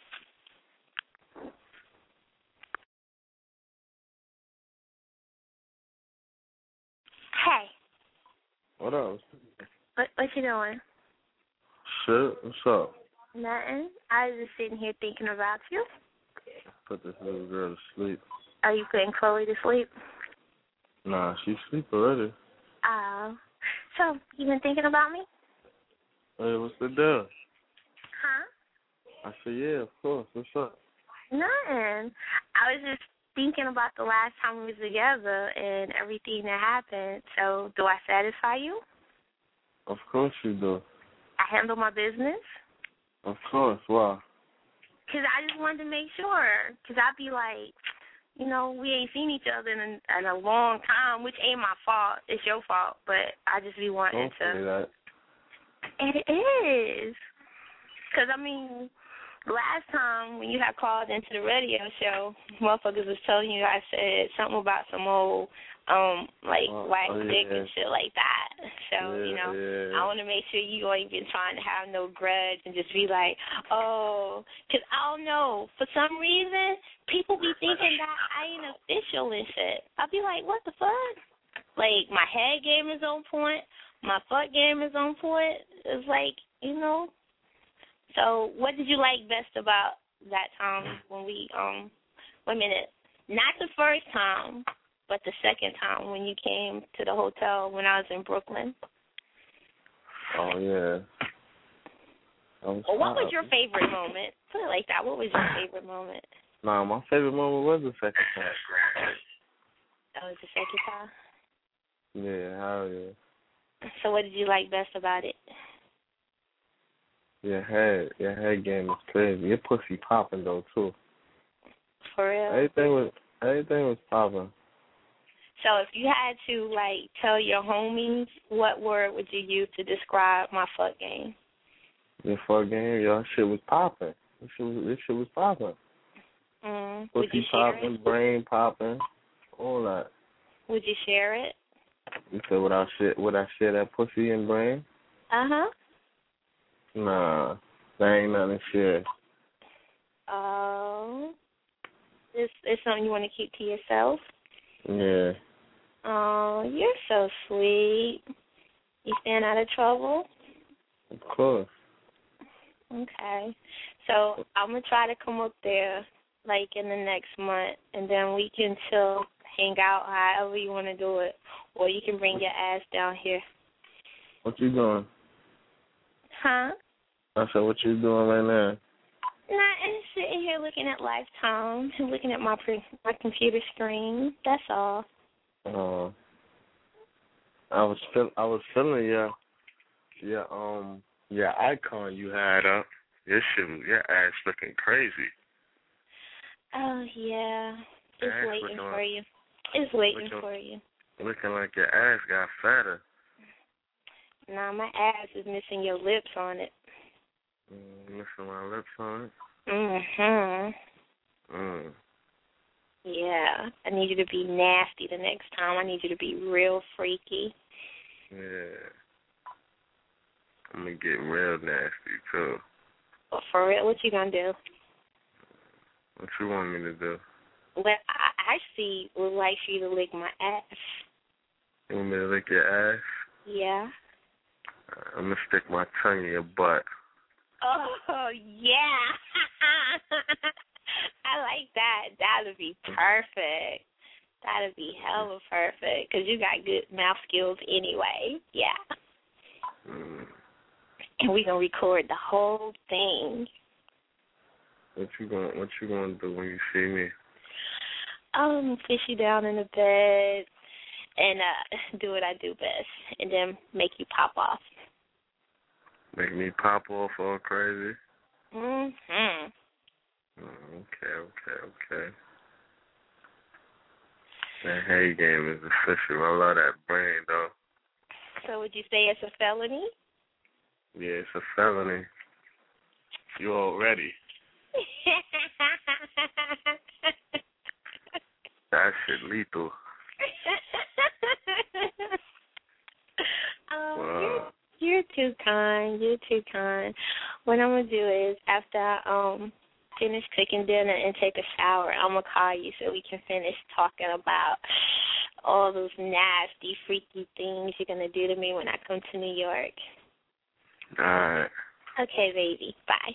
Hey. What else? What you doing? Shit, what's up? Nothing. I was just sitting here thinking about you. Put this little girl to sleep. Are you putting Chloe to sleep? Nah, she sleep already. Oh. So, you been thinking about me? Hey, what's the deal? Huh? I said, yeah, of course. What's up? Nothing. I was just thinking about the last time we was together and everything that happened. So, do I satisfy you? Of course you do. I handle my business? Of course. Why? Because I just wanted to make sure. Because I'd be like, you know, we ain't seen each other in a long time, which ain't my fault. It's your fault. But I just be wanting Don't say that. And it is. Because, I mean, last time when you had called into the radio show, motherfuckers was telling you I said something about some old, wax stick and shit like that. So, I want to make sure you ain't been trying to have no grudge and just be like, oh, because I don't know. For some reason, people be thinking that I ain't official and shit. I'll be like, what the fuck? Like, my head game is on point. My fuck game is on point. It's like, So, what did you like best about that time when we, wait a minute, not the first time, but the second time when you came to the hotel when I was in Brooklyn? Oh, yeah. Well, what was your favorite moment? Put it like that. What was your favorite moment? Nah, my favorite moment was the second time. That was the second time? Yeah, hell yeah. So what did you like best about it? Your head game is crazy. Your pussy popping though too. For real? Everything was popping. So if you had to tell your homies, what word would you use to describe my fuck game? Your fuck game, your shit was popping. This shit was popping. Would you Pussy share popping, it? brain popping, all that. Would you share it? You said would I share that pussy and brain? Nah, there ain't nothing to share. Oh. It's something you want to keep to yourself? Yeah. Oh, you're so sweet. You staying out of trouble? Of course. Okay. So I'm going to try to come up there, in the next month, and then we can chill, hang out, however you want to do it. Or you can bring your ass down here. What you doing? Huh? I said, what you doing right now? Nothing. Sitting here looking at Lifetime and looking at my computer screen. That's all. I was feeling ya Your icon you had up. Your ass looking crazy. Oh, yeah. It's Ass waiting looking for you. It's waiting for you. Looking like your ass got fatter. Nah, my ass is missing your lips on it. Missing my lips on it? Yeah. I need you to be nasty the next time. I need you to be real freaky. Yeah. I'm going to get real nasty, too. Well, for real, what you gonna do? What you want me to do? Well, I actually would like for you to lick my ass. You want me to lick your ass? Yeah. I'm going to stick my tongue in your butt. Oh, yeah. I like that. That'll be perfect. That'll be hella perfect because you got good mouth skills anyway. Yeah. And we gonna record the whole thing. What you gonna do when you see me? Fish you down in the bed and do what I do best, and then make you pop off. Make me pop off all crazy? Mhm. Okay. That hay game is official. I love that brain, though. So would you say it's a felony? Yeah, it's a felony. You already. That shit lethal. You're too kind. You're too kind. What I'm gonna do is after I finish cooking dinner and take a shower, I'm gonna call you so we can finish talking about all those nasty, freaky things you're gonna do to me when I come to New York. All right. Okay, baby. Bye.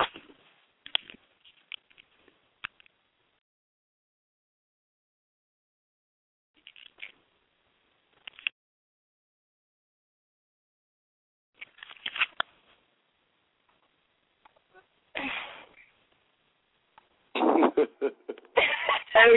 Hey,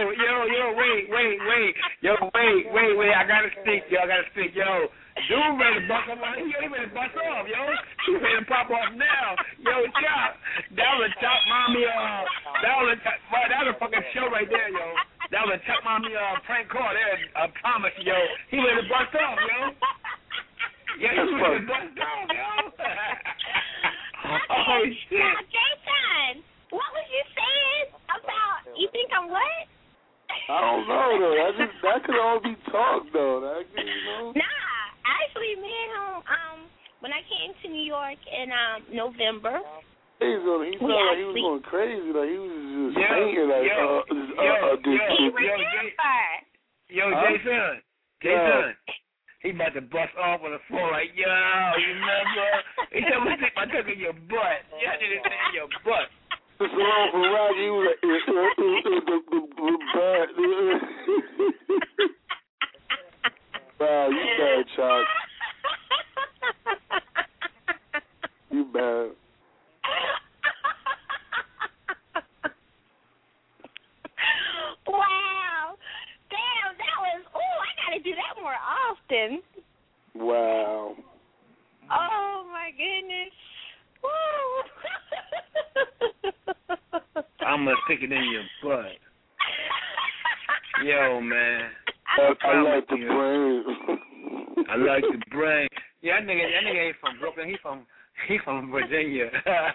wait, I gotta speak, yo, dude ready to bust off, he ready to bust off, yo, he ready to pop off now, yo, Chop, that was Chop Mommy, that was a fucking show right there, yo, that was a Chop Mommy, prank call there, I promise you, yo, he ready to bust off, yo, yeah, he ready to bust off, yo, oh, shit. Now, Jason, what was you saying about, you think I'm what? I don't know, though. That could all be talk, though. Nah, actually, me and him, when I came to New York in November. He sounded like he was going crazy. Like, he was just singing like, Jason. He about to bust off on the floor like, yo, you remember? He said, I'm going to take my tongue in your butt. Yeah, I did it in your butt. This song from Rocky, he was like, wow, you bad, Chuck. You bad. Wow. Damn, that was, I got to do that more often. Wow. Oh, my goodness. I'm going to stick it in your butt. Yo, man. I like the brain. I like the brain. Yeah, that nigga ain't from Brooklyn. He from Virginia.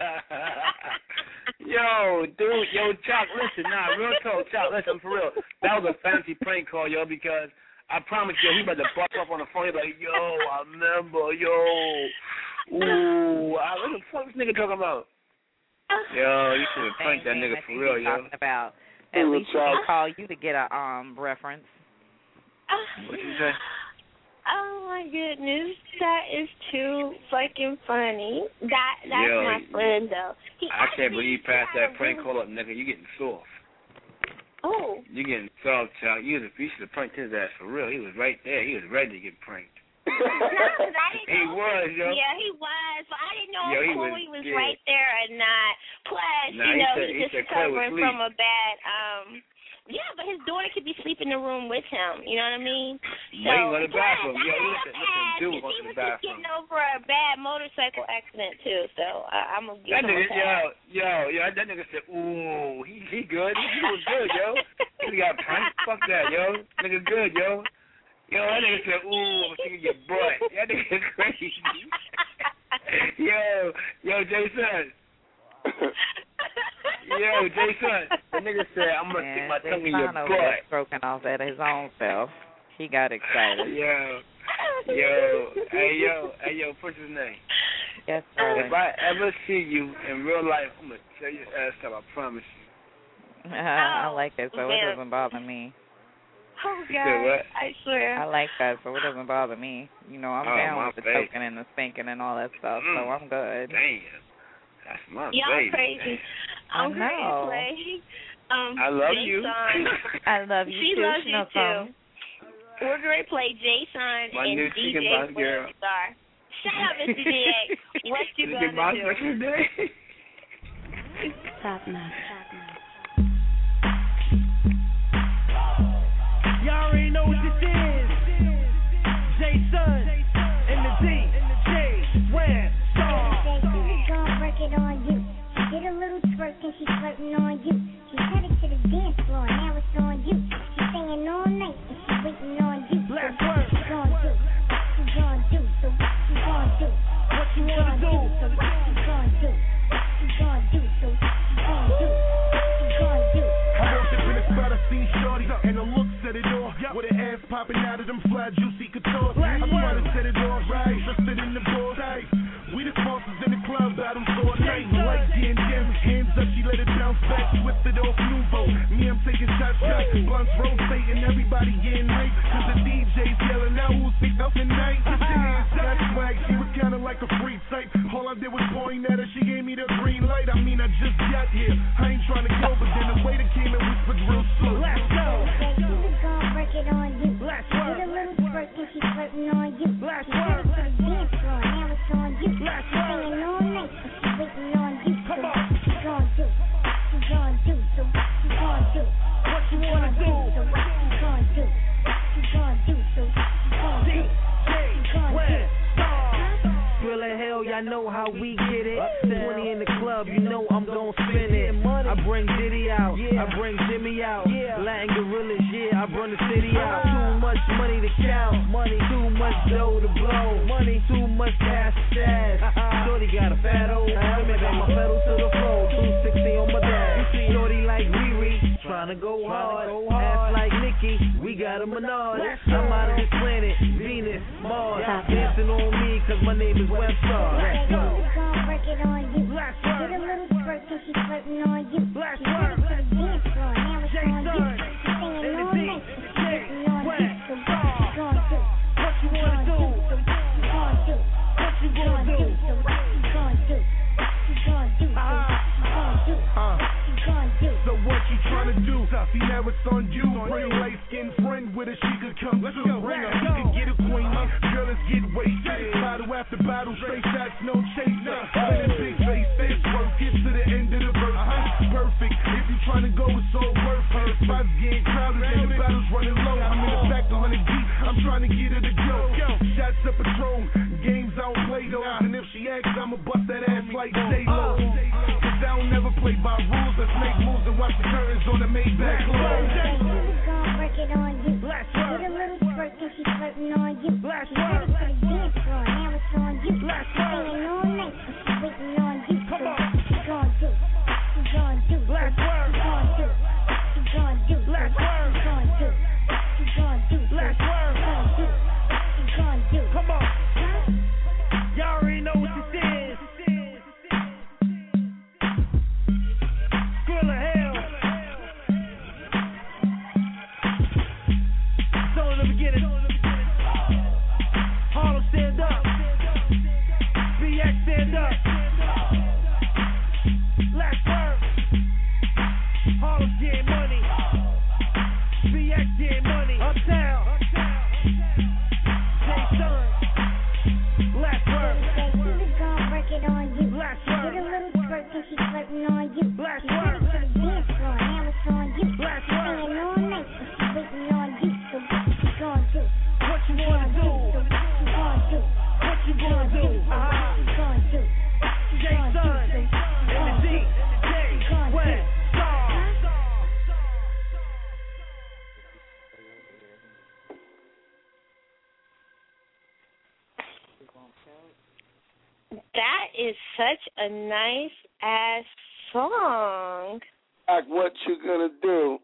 Yo, dude, Chuck, listen, real talk, Chuck, listen, for real. That was a fancy prank call, yo, because I promise you, he about to bust up on the phone. He's like, yo, I remember, yo. Ooh, what the fuck this nigga talking about? Yo, you should have pranked that nigga for real, yo. About. At least he can call you to get a reference. What you say? Oh my goodness, that is too fucking funny. That's my friend though. I can't believe you passed that prank call up, nigga. You getting soft. Oh. You getting soft, child. You should have pranked his ass for real. He was right there. He was ready to get pranked. No, because I didn't know. He was, yo. Yeah, he was. But I didn't know if Chloe was scared. Right there or not. Plus, he just recovering from a bad Yeah, but his daughter could be sleeping in the room with him. You know what I mean? So, Wait, go to the bathroom. Yo, listen, dude, go to he the was just bathroom. getting over a bad motorcycle accident too. So I'm gonna give That him a nigga, pass. that nigga said, ooh, he good. He was good, yo. He got pranked. Fuck that, yo. Nigga good, yo. Yo, that nigga said, ooh, I'm thinking your butt. That nigga crazy. Yo, Jason. Yo, Jason. The nigga said, I'm going to stick my tongue in your butt. Stroking off at his own self. He got excited. Hey, what's his name? Yes, sir. If I ever see you in real life, I'm going to tear your ass up, I promise you. I like it, so it doesn't bother me. Oh, God, I swear. I like that, so it doesn't bother me. You know, I'm down with the choking and the spanking and all that stuff, so I'm good. Damn. That's my Y'all baby. Crazy. I'm crazy. I love you. I love you she too. Loves you too. We're going to play Jason my and new DJ chicken box girl. Star. Shut up, Mr. DA. What you chicken gonna box do? what's your name? Top notch. Y'all already know what this is. Jason and the D. J. Star. Gonna work it on you. She did a little twerk and she's flirting on you. She's headed to the dance floor, now it's on you. She's singing all night and she's waiting on you. Let's so work. What you gonna do? What you gonna do? So what you gonna do? What you wanna do? So what you gonna do? What you gonna do? So what you gonna do? What you gonna do? I walked up in the spot, I seen shorty, and the look set it off. With her ass popping out of them fly juicy couture. I'm trying to set it off right, interested in the ball type. We the sponsors in the club, bottoms all night. Like Jen, hands up, she let it bounce back, twisted off Nouveau. Me, I'm taking shots, blunts rotating, everybody getting hype. Cause the DJ's yelling out who's picked up tonight. Put your hands up, swag, she was kinda like a free type. All I did was point at her, she gave me the green light. I mean, I just got here, I ain't trying to go, but then the waiter came and whispered real slow. Let's go. She's gonna work it on you. Let's She work. did a little twerk and she's flirting on you. Let's She's headed work. to the dance floor, now it's on you. Let's She's singing all night and she's waiting on you. So Come on. what you gonna do? What you gonna do? So what you gonna do? What you wanna do? So what you gonna do? What you gonna do? So what you gonna do? What you gonna do? Real as hell, y'all know how we get it. 20 in the club, you know I'm gon' spin it. I bring Diddy out, I bring Jimmy out. Latin gorillas, I bring the city out. Too much money to count, too much dough to blow, too much cash to stash. Shorty got a fat old stomach, got my pedal to the floor, 260 on my dash. Shorty like Riri, tryna go hard. Ass like Nicki, we got a Menage. I'm out of this planet, Venus, Mars. Dancing on me, cause my name is Webstar. She's gonna work it on you. She did a little twerk and she's flirting on you. She's headed to the dance floor, now it's on you. She's singing all night and she's waiting on you. So what you gonna do? What you wanna do? So what you gonna do? What you gonna do? So what you gonna do? What you gonna do? So what you gonna do? What you gonna do? So what you tryna do? See, now it's on you. Bring a light-skinned friend with her, she could come too. Bring her, you can get acquainted. Girl, let's get wasted. Bottle after bottle, straight shots, no chaser. Spinning big face, this work, get to the end of the verse. Perfect. If you tryna go, it's all worth it. Spots getting crowded and the battle's running low. I'm in the back 100 deep, I'm trying to get her to go. Shots up Patron, games I don't play those. And if she asks, I'ma bust that ass like J-Lo. Cause I don't never play by rules. Let's make moves and watch the curtains on the Maybach close. She's gonna work it on you. She did a little twerk and she's flirting on you. She's headed to the dance floor, now it's on you. She's singing all night and she's waiting on you. So what you gonna do? What you gonna do? What you gonna do? What you gonna do? What you gonna do? What you gonna do? What you gonna do? Come on. Y'all already know what this is. Skrilla Hell. So in the beginning. Harlem stand up. BX stand up. Last word. Harlem getting money. BX getting money. Uptown. Jason. Last word. She's gonna work it on you. Last She did a word. little twerk and she's flirting on you. Last She's headed to the dance floor, now it's on you. Last She's word. singing That is such a nice ass song. Like, what you gonna do?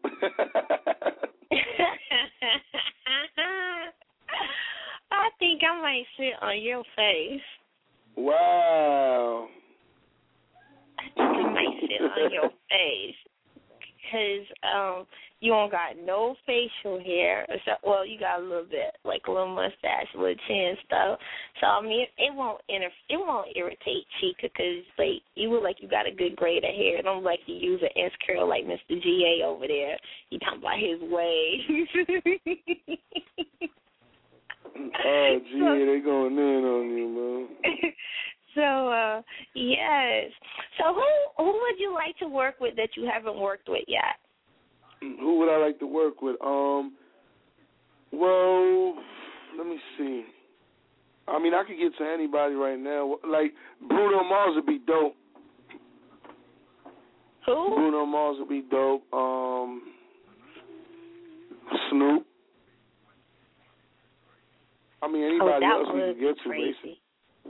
I think I might sit on your face. Wow. I think I might sit on your face. Because you don't got no facial hair. Well, you got a little bit, like a little mustache, a little chin stuff. So, I mean, it won't irritate Chica because, like, you look like you got a good grade of hair. It don't like you use an S curl like Mr. GA over there. He talking about his waves. Oh, GA, they going in on you, man. So, yes. So who would you like to work with that you haven't worked with yet? Who would I like to work with? Well, let me see. I mean, I could get to anybody right now. Like, Bruno Mars would be dope. Who? Bruno Mars would be dope. Snoop. I mean, anybody else we could get to, basically.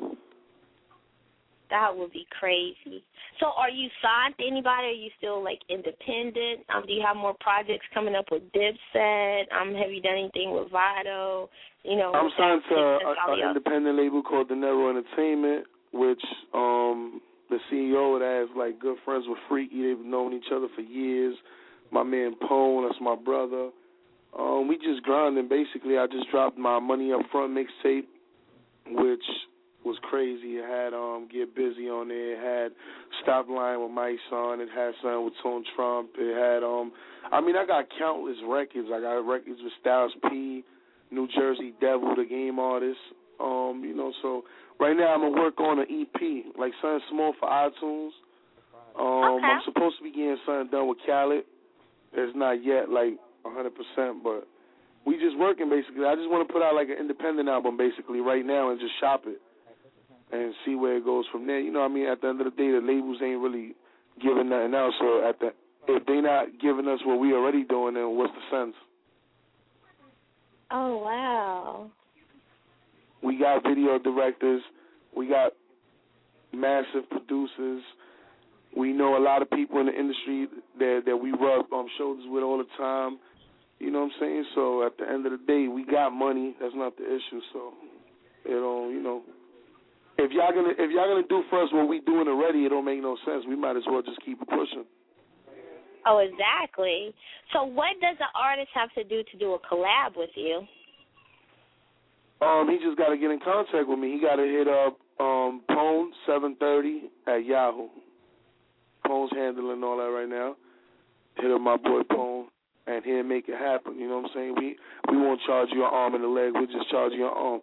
That would be crazy. So are you signed to anybody? Are you still, like, independent? Do you have more projects coming up with Dipset? Have you done anything with Vado? You know, I'm signed to an independent label called De Niro Entertainment, which the CEO of that is, like, good friends with Freaky. They've known each other for years. My man Pone, that's my brother. We just grinding. Basically, I just dropped my Money Up Front mixtape, which was crazy. It had Get Busy on there. It had Stop Lying with My Son. It had something with Tone Trump. It had I mean, I got countless records. I got records with Styles P, New Jersey Devil, the game artist. You know, so right now I'm gonna work on an EP, like something small for iTunes. Okay. I'm supposed to be getting something done with Khaled. It's not yet like 100%, but we just working basically. I just want to put out like an independent album basically right now and just shop it and see where it goes from there. You know what I mean? At the end of the day, the labels ain't really giving nothing else. So if they not giving us what we already doing, then what's the sense? Oh, wow. We got video directors. We got massive producers. We know a lot of people in the industry that we rub shoulders with all the time. You know what I'm saying? So at the end of the day, we got money. That's not the issue. So it don't, you know. If y'all gonna do for us what we doing already, it don't make no sense. We might as well just keep pushing. Oh, exactly. So what does the artist have to do a collab with you? He just got to get in contact with me. He got to hit up Pone730 at Yahoo. Pone's handling all that right now. Hit up my boy Pone, and he'll make it happen. You know what I'm saying? We won't charge you an arm and a leg. We'll just charge you an arm.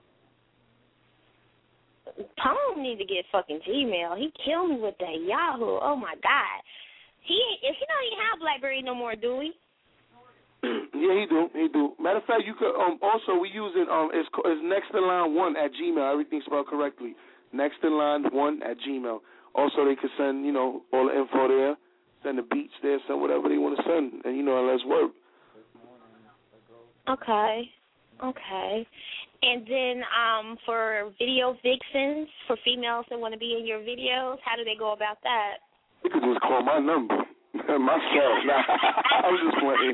Pone need to get fucking Gmail. He killed me with that Yahoo. Oh my God. He don't even have BlackBerry no more, do we? Yeah, he do. Matter of fact, you could also we use it. It's next in line 1 at Gmail. Everything's spelled correctly. Next in line 1 at Gmail. Also, they could send all the info there, send the beats there, send whatever they want to send, and let's work. Okay. And then for video vixens, for females that want to be in your videos, how do they go about that? You could just call my number. Myself. I was just playing.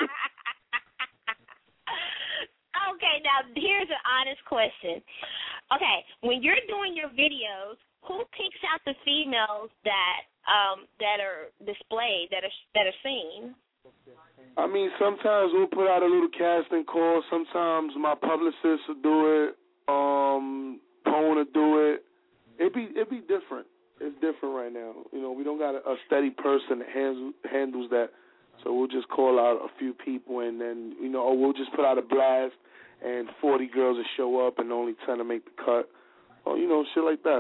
Okay, now here's an honest question. Okay, when you're doing your videos, who picks out the females that are displayed, that are seen? I mean, sometimes we'll put out a little casting call. Sometimes my publicist will do it. Pone will do it. It'd be different. It's different right now. We don't got a steady person that handles that. So we'll just call out a few people, and then or we'll just put out a blast, and 40 girls will show up, and only 10 will make the cut, or shit like that.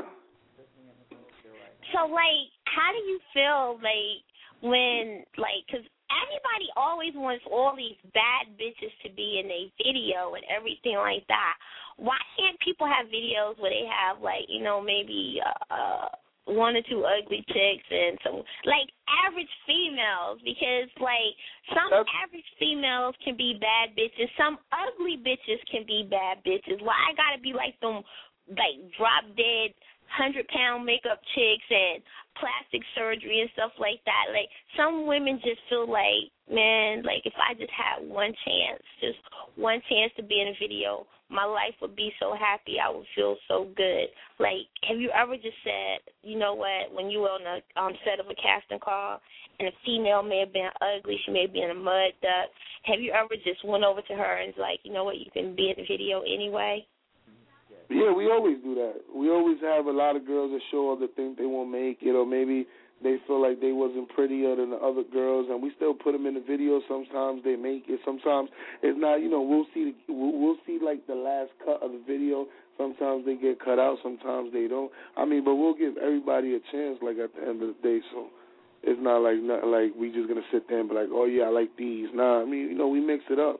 So how do you feel when because everybody always wants all these bad bitches to be in a video and everything like that. Why can't people have videos where they have maybe 1 or 2 ugly chicks and some average females? Because some average females can be bad bitches, some ugly bitches can be bad bitches. Why I gotta be them like drop dead 100-pound makeup chicks and plastic surgery and stuff like that. Like, some women just feel like, man, like, if I just had one chance to be in a video, my life would be so happy. I would feel so good. Like, have you ever just said, you know what, when you were on set of a casting call and a female may have been ugly, she may be in a mud duck, have you ever just went over to her and was like, you know what, you can be in the video anyway? Yeah, we always do that. We always have a lot of girls that show up that think they won't make it, or maybe they feel like they wasn't prettier than the other girls, and we still put them in the video. Sometimes they make it. Sometimes it's not. You know, we'll see like the last cut of the video. Sometimes they get cut out. Sometimes they don't. I mean, but we'll give everybody a chance. Like at the end of the day, so it's not like we just gonna sit there and be like, oh yeah, I like these. Nah, I mean, you know, we mix it up.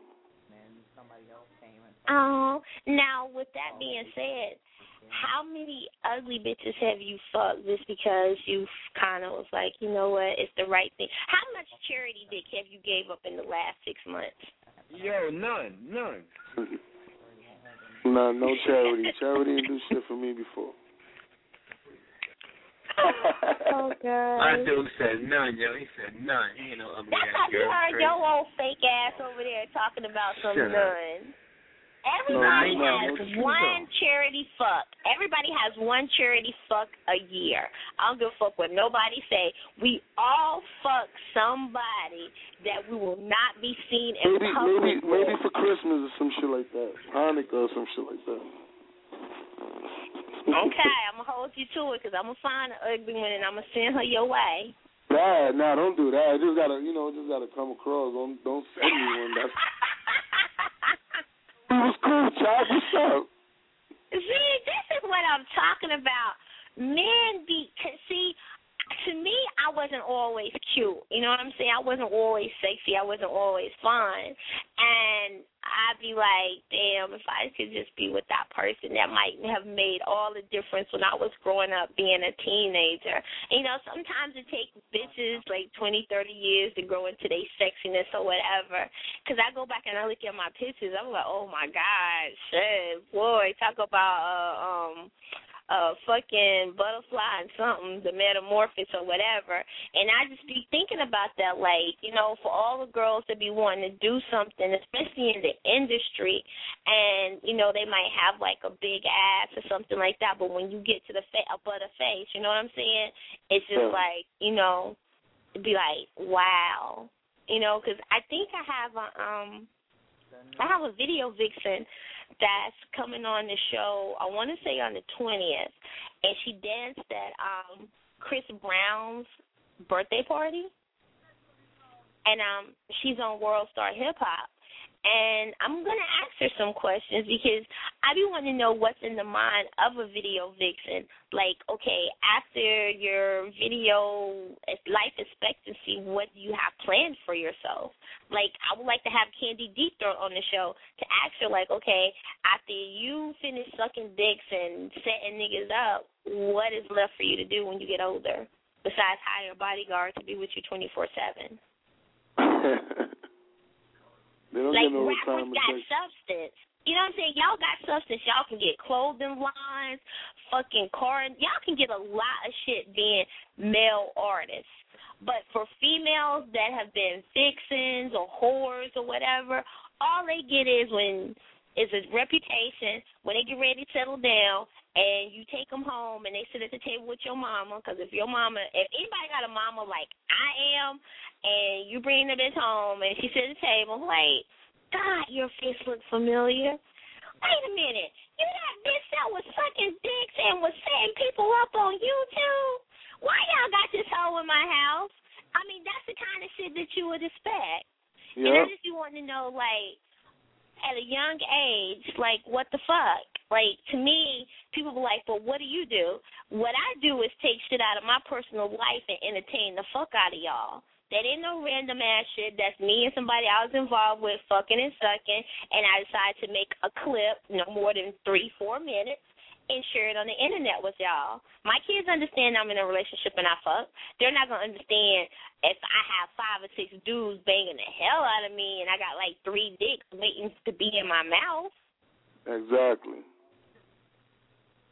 Now, with that being said, how many ugly bitches have you fucked just because you kind of was like, you know what, it's the right thing? How much charity dick have you gave up in the last 6 months? Yo, none. Nah, no charity. Charity didn't do shit for me before. Oh, God. My dude said none, yo. He said none. He ain't no ugly ass girl. You heard your old fake ass over there talking about some none. Everybody has one charity fuck. Everybody has one charity fuck a year. I don't give a fuck what nobody say. We all fuck somebody that we will not be seen in public. Maybe for Christmas or some shit like that. Hanukkah or some shit like that. Okay, I'm going to hold you to it because I'm going to find an ugly one and I'm going to send her your way. Nah, don't do that. Just gotta come across. Don't send me one. That's... It was cool, child. What's up? See, this is what I'm talking about. Men see, to me, I wasn't always cute. You know what I'm saying? I wasn't always sexy. I wasn't always fun. And I'd be like, damn, if I could just be with that person, that might have made all the difference when I was growing up being a teenager. You know, sometimes it takes bitches like 20, 30 years to grow into their sexiness or whatever. Because I go back and I look at my pictures, I'm like, oh, my God, shit, boy, talk about fucking butterfly and something, the metamorphosis or whatever. And I just be thinking about that, like, you know, for all the girls to be wanting to do something, especially in the industry, and, you know, they might have, like, a big ass or something like that, but when you get to the butter face, you know what I'm saying? It's just like, you know, it'd be like, wow. You know, because I think I have a video vixen that's coming on the show, I want to say on the 20th, and she danced at Chris Brown's birthday party, and she's on World Star Hip Hop. And I'm going to ask her some questions because I be wanting to know what's in the mind of a video vixen. Like, okay, after your video life expectancy, what do you have planned for yourself? Like, I would like to have Candy Deep Throat on the show to ask her, like, okay, after you finish sucking dicks and setting niggas up, what is left for you to do when you get older besides hire a bodyguard to be with you 24/7? Like, rappers got substance. You know what I'm saying? Y'all got substance. Y'all can get clothing lines, fucking car. Y'all can get a lot of shit being male artists. But for females that have been vixens or whores or whatever, all they get is a reputation when they get ready to settle down, and you take them home and they sit at the table with your mama. Because if anybody got a mama like I am, and you bring the bitch home and she sits at the table, wait, God, your face looks familiar. Wait a minute, you that bitch that was sucking dicks and was setting people up on YouTube? Why y'all got this hoe in my house? I mean, that's the kind of shit that you would expect. Yep. And I just want to know, like, at a young age, like, what the fuck? Like, to me, people be like, well, what do you do? What I do is take shit out of my personal life and entertain the fuck out of y'all. That ain't no random ass shit. That's me and somebody I was involved with fucking and sucking, and I decided to make a clip no more than 3-4 minutes and share it on the internet with y'all. My kids understand I'm in a relationship and I fuck. They're not going to understand if I have 5 or 6 dudes banging the hell out of me and I got like 3 dicks waiting to be in my mouth. Exactly.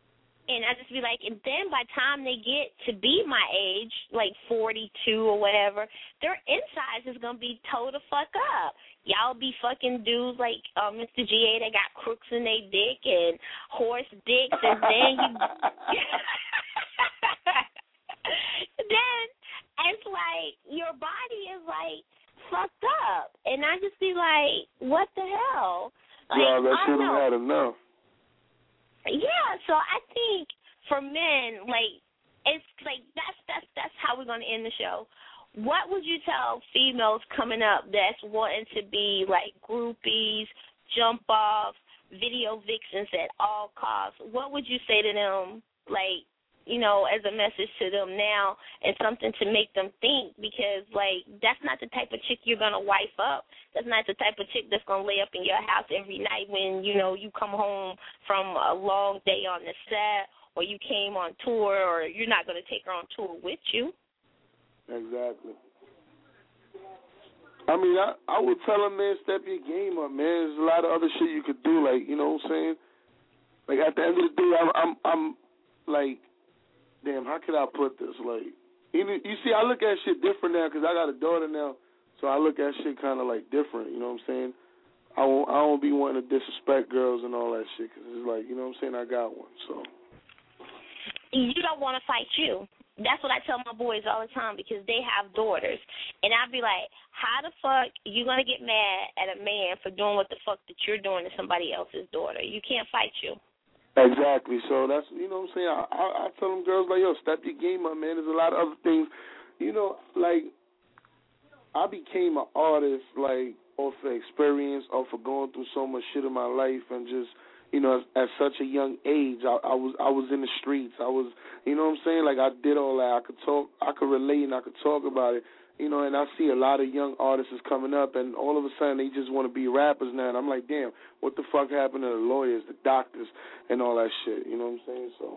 And I just be like, and then by the time they get to be my age, like 42 or whatever, their insides is going to be toe the fuck up. Y'all be fucking dudes like Mr. G.A. that got crooks in their dick and horse dicks, and then you... then it's like your body is like fucked up. And I just be like, what the hell? Like, yeah, that shouldn't have enough. Yeah, so I think for men, like, it's like that's how we're gonna end the show. What would you tell females coming up that's wanting to be like groupies, jump off, video vixens at all costs? What would you say to them, like, you know, as a message to them now and something to make them think? Because, like, that's not the type of chick you're going to wife up. That's not the type of chick that's going to lay up in your house every night when, you know, you come home from a long day on the set or you came on tour, or you're not going to take her on tour with you. Exactly. I mean, I would tell them, man, step your game up, man. There's a lot of other shit you could do, like, you know what I'm saying? Like, at the end of the day, I'm like, damn, how could I put this? Like, you see, I look at shit different now because I got a daughter now, so I look at shit kind of like different. You know what I'm saying? I won't be wanting to disrespect girls and all that shit because it's like, you know what I'm saying? I got one, so. You don't want to fight you. That's what I tell my boys all the time because they have daughters. And I'd be like, how the fuck you going to get mad at a man for doing what the fuck that you're doing to somebody else's daughter? You can't fight you. Exactly. So that's, you know what I'm saying? I tell them girls, like, yo, step your game up, man. There's a lot of other things. You know, like, I became an artist, like, off of experience, off of going through so much shit in my life and just, you know, at such a young age, I was in the streets. I was, you know what I'm saying? Like, I did all that. I could relate and I could talk about it. You know, and I see a lot of young artists coming up, and all of a sudden they just want to be rappers now. And I'm like, damn, what the fuck happened to the lawyers, the doctors, and all that shit? You know what I'm saying? So.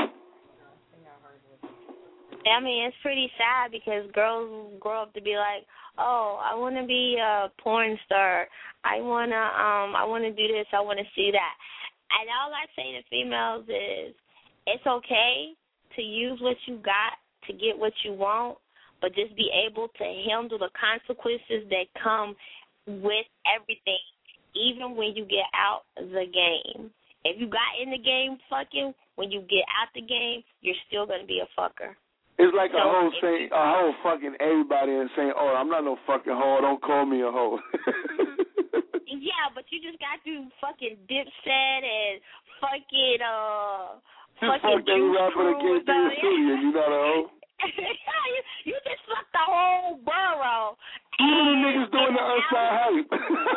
I mean, it's pretty sad because girls grow up to be like, oh, I want to be a porn star. I wanna do this. I want to see that. And all I say to females is, it's okay to use what you got to get what you want, but just be able to handle the consequences that come with everything, even when you get out the game. If you got in the game fucking, when you get out the game, you're still going to be a fucker. It's like a whole fucking everybody and saying, oh, I'm not no fucking hoe, don't call me a hoe. Yeah, but you just got to fucking Dipset and fucking, fucking Juice Crew or something. You not a hoe? You just fucked the whole borough. You the niggas doing the outside hype.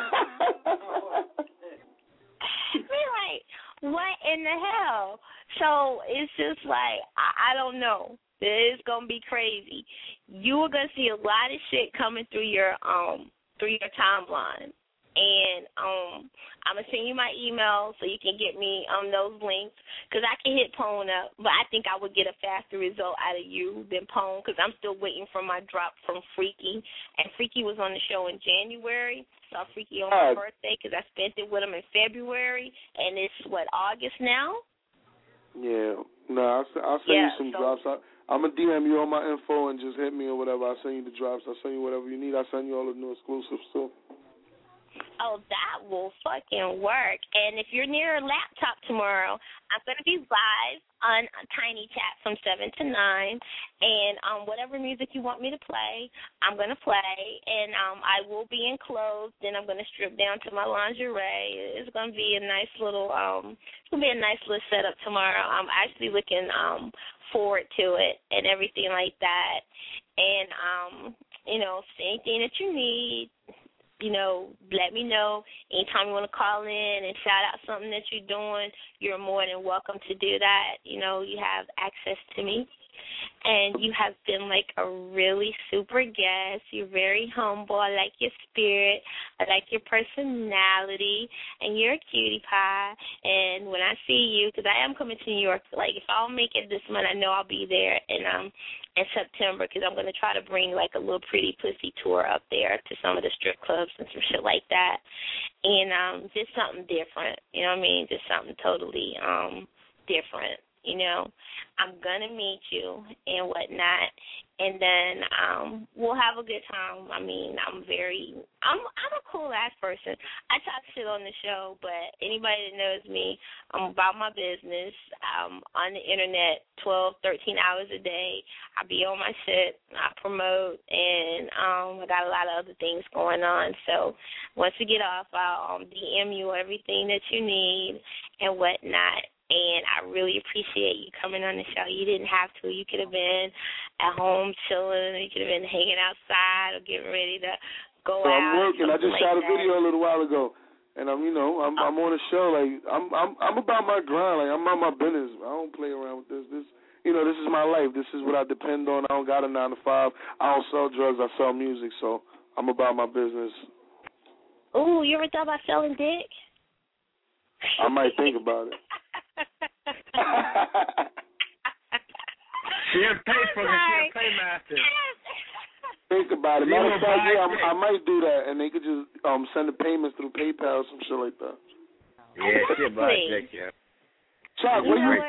Be like, what in the hell? So it's just like, I don't know. It's gonna be crazy. You are gonna see a lot of shit coming through your timeline. And I'm going to send you my email so you can get me those links, because I can hit Pone up, but I think I would get a faster result out of you than Pone, because I'm still waiting for my drop from Freaky. And Freaky was on the show in January. Saw Freaky on my birthday because I spent it with him in February, and it's, August now? Yeah. No, I'll send you some drops. I'm going to DM you all my info and just hit me or whatever. I'll send you the drops. I'll send you whatever you need. I'll send you all the new exclusives, too. Oh, that will fucking work. And if you're near a laptop tomorrow, I'm going to be live on Tiny Chat from 7 to 9. And whatever music you want me to play, I'm going to play. And I will be in clothes. Then I'm going to strip down to my lingerie. It's going to be a nice little setup tomorrow. I'm actually looking forward to it and everything like that. And, anything that you need, let me know. Anytime you want to call in and shout out something that you're doing, you're more than welcome to do that. You have access to me. And you have been like a really super guest. You're very humble. I like your spirit. I like your personality. And you're a cutie pie. And when I see you, because I am coming to New York, like if I'll make it this month, I know I'll be there in September, because I'm going to try to bring like a little pretty pussy tour up there to some of the strip clubs and some shit like that. And just something different. You know what I mean? Just something totally different. you know, I'm going to meet you and whatnot, and then we'll have a good time. I mean, I'm a cool-ass person. I talk shit on the show, but anybody that knows me, I'm about my business. I'm on the internet 12, 13 hours a day. I be on my shit. I promote, and I got a lot of other things going on. So once we get off, I'll DM you everything that you need and whatnot. And I really appreciate you coming on the show. You didn't have to. You could have been at home chilling. You could have been hanging outside or getting ready to go out. I'm working. I just shot a that. video a little while ago, and I'm on a show. Like I'm about my grind. Like I'm about my business. I don't play around with this. This is my life. This is what I depend on. I don't got a 9 to 5. I don't sell drugs. I sell music. So I'm about my business. Ooh, you ever thought about selling dick? I might think about it. She'll pay for it. She'll pay master. Think about it. Matter of fact, yeah, I might do that, and they could just send the payments through PayPal or some shit like that. Yeah, she'll buy a dick, yeah. Chuck,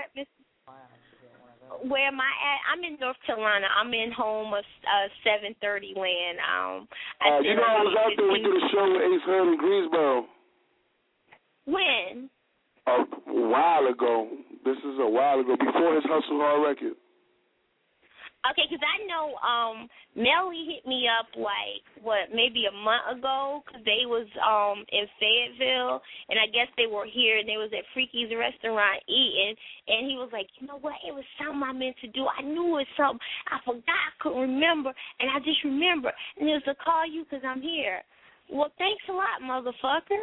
where am I at? I'm in North Carolina. I'm in home of 730 land. I was out there. We did a show with Ace Hood in Greensboro. When? A while ago. This is a while ago, before his Hustle Hard record. Okay, because I know Melly hit me up maybe a month ago, because they was in Fayetteville, and I guess they were here, and they was at Freaky's restaurant eating, and he was like, you know what, it was something I meant to do. I knew it was something. I forgot, I couldn't remember, and I just remember, and it was to call you because I'm here. Well, thanks a lot, motherfucker.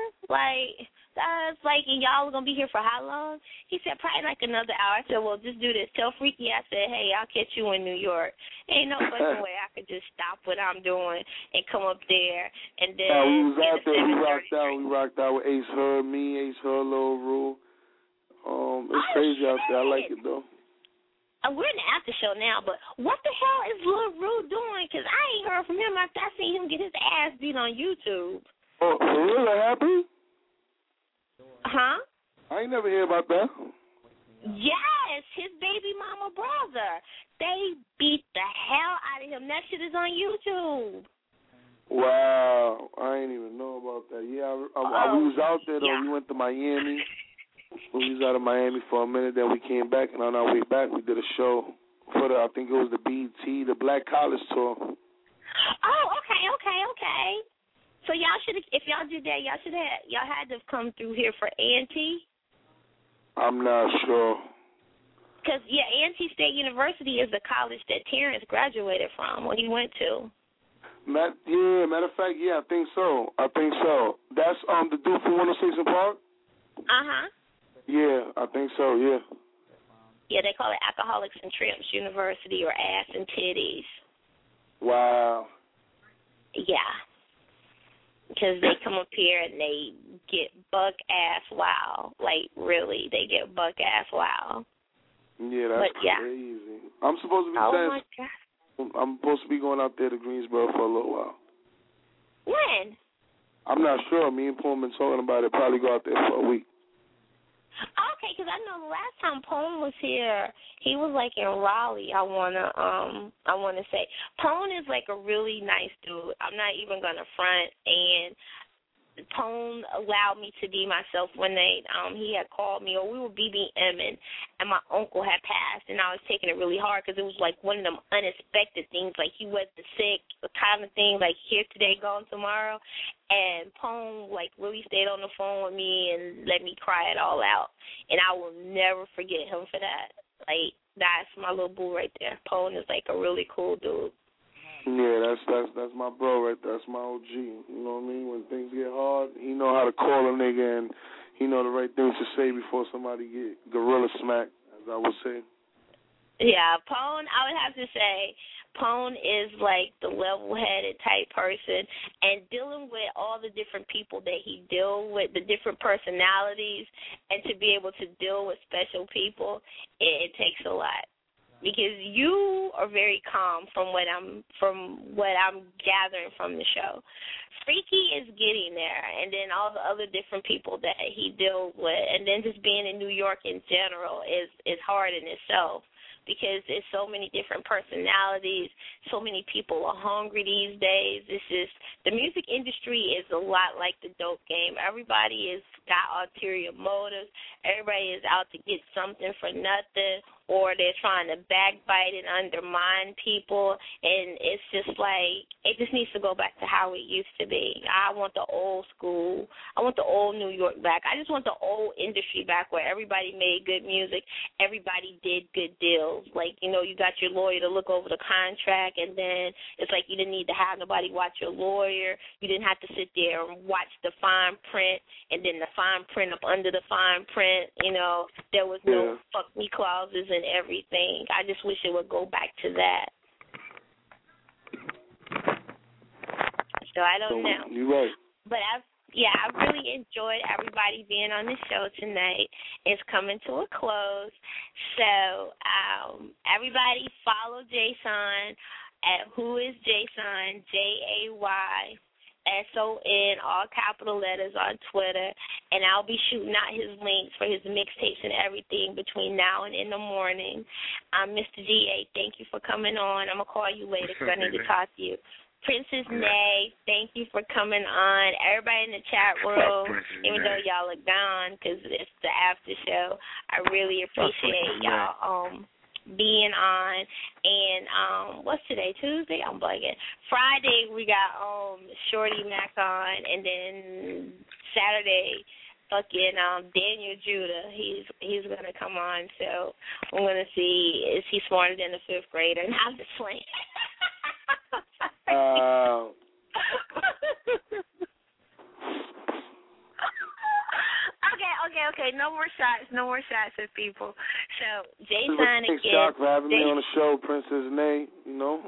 And y'all are going to be here for how long? He said, probably like another hour. I said, well, just do this. Tell Freaky I said, hey, I'll catch you in New York. Ain't no fucking way I could just stop what I'm doing and come up there. And then we was out there. We rocked out with Ace Hood, me, Ace Hood, Lil Rule. It's crazy out there. I like it, though. We're in the after show now, but what the hell is Lil Rue doing? Because I ain't heard from him after I seen him get his ass beat on YouTube. Oh, for real? That happened? Huh? I ain't never hear about that. Yes, his baby mama brother. They beat the hell out of him. That shit is on YouTube. Wow. I ain't even know about that. Yeah, we was out there, though. Yeah. We went to Miami. We was out of Miami for a minute, then we came back, and on our way back, we did a show for I think it was the BET, the Black College Tour. Oh, okay. So y'all should, if y'all did that, y'all had to have come through here for A&T? I'm not sure. Because, A&T State University is the college that Terrence graduated from when he went to. Matter of fact, I think so. That's the dude from 106 in Park? Uh-huh. Yeah, I think so, yeah. Yeah, they call it Alcoholics and Tramps University or Ass and Titties. Wow. Yeah. Because they come up here and they get buck-ass wow. Like, really, they get buck-ass wow. Yeah, that's crazy. I'm supposed to be my God. I'm supposed to be going out there to Greensboro for a little while. When? I'm not sure. Me and Paul been talking about it. Probably go out there for a week. Okay, because I know the last time Pone was here, he was like in Raleigh. I wanna say Pone is like a really nice dude. I'm not even gonna front, and Pone allowed me to be myself one night. He had called me, or we were BBMing, and my uncle had passed, and I was taking it really hard because it was like one of them unexpected things, like he was the sick kind of thing, like here today, gone tomorrow. And Pone like really stayed on the phone with me and let me cry it all out, and I will never forget him for that. Like, that's my little boo right there. Pone is like a really cool dude. Yeah, that's my bro right there. That's my OG. You know what I mean? When things get hard, he know how to call a nigga, and he know the right things to say before somebody get gorilla smacked, as I would say. Yeah, Pone, I would have to say, Pone is like the level-headed type person, and dealing with all the different people that he deals with, the different personalities, and to be able to deal with special people, it takes a lot. because you are very calm from what I'm gathering from the show. Freaky is getting there, and then all the other different people that he deals with, and then just being in New York in general is hard in itself, because there's so many different personalities, so many people are hungry these days. The music industry is a lot like the dope game. Everybody has got ulterior motives. Everybody is out to get something for nothing, or they're trying to backbite and undermine people, and it's just like, it just needs to go back to how it used to be. I want the old school. I want the old New York back. I just want the old industry back where everybody made good music, everybody did good deals. Like, you know, you got your lawyer to look over the contract, and then it's like you didn't need to have nobody watch your lawyer. You didn't have to sit there and watch the fine print, and then the fine print up under the fine print. You know, there was no fuck me clauses and everything. I just wish it would go back to that. So I don't know. You're right. But I really enjoyed everybody being on the show tonight. It's coming to a close. So everybody follow Jayson at Who Is Jayson, JAYSON, all capital letters on Twitter. And I'll be shooting out his links for his mixtapes and everything between now and in the morning. Mr. GA, thank you for coming on. I'm going to call you later because I need to talk to you. Princess Nay, thank you for coming on. Everybody in the chat room, even though y'all are gone because it's the after show, I really appreciate y'all being on. And what's today? Tuesday? I'm bugging. Friday we got Shorty Mac on, and then Saturday fucking Daniel Judah. He's gonna come on, so I'm gonna see is he smarter than a fifth grader. And I'm just playing. Okay. No more shots at people. So Jayson again. Thanks, Doc, for having me on the show, Princess Nay. You know.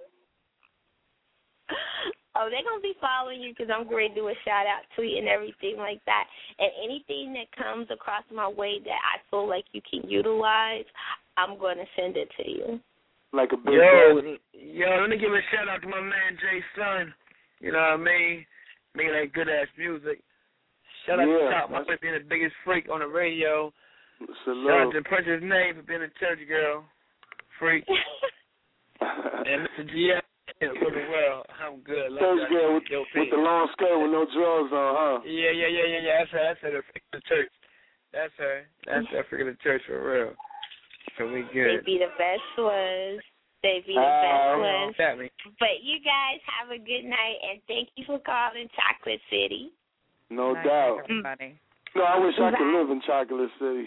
Oh, they're gonna be following you because I'm going to do a shout out tweet and everything like that. And anything that comes across my way that I feel like you can utilize, I'm going to send it to you. Like a big yo, let me give a shout out to my man Jayson. You know what I mean? Making that good ass music. Shout out to Top Mom for being the biggest freak on the radio. Salute. Shout out to Princess Nay for being a church girl, freak. And Mr. G. For the world, I'm good. Church girl with the long skirt with no drawers on, huh? Yeah. That's her. The freak of the church. That's her. That's that freak of the church for real. So we good. They be the best ones. But you guys have a good night, and thank you for calling Chocolate City. No doubt. Everybody. No, I wish I could live in Chocolate City.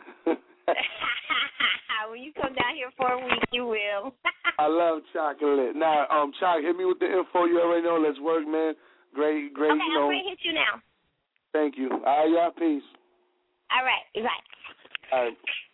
When you come down here for a week, you will. I love chocolate. Now, Choc, hit me with the info. You already know. Let's work, man. Great. Okay, you know. I'm going to hit you now. Thank you. All right, y'all. Peace. All right. Bye. All right.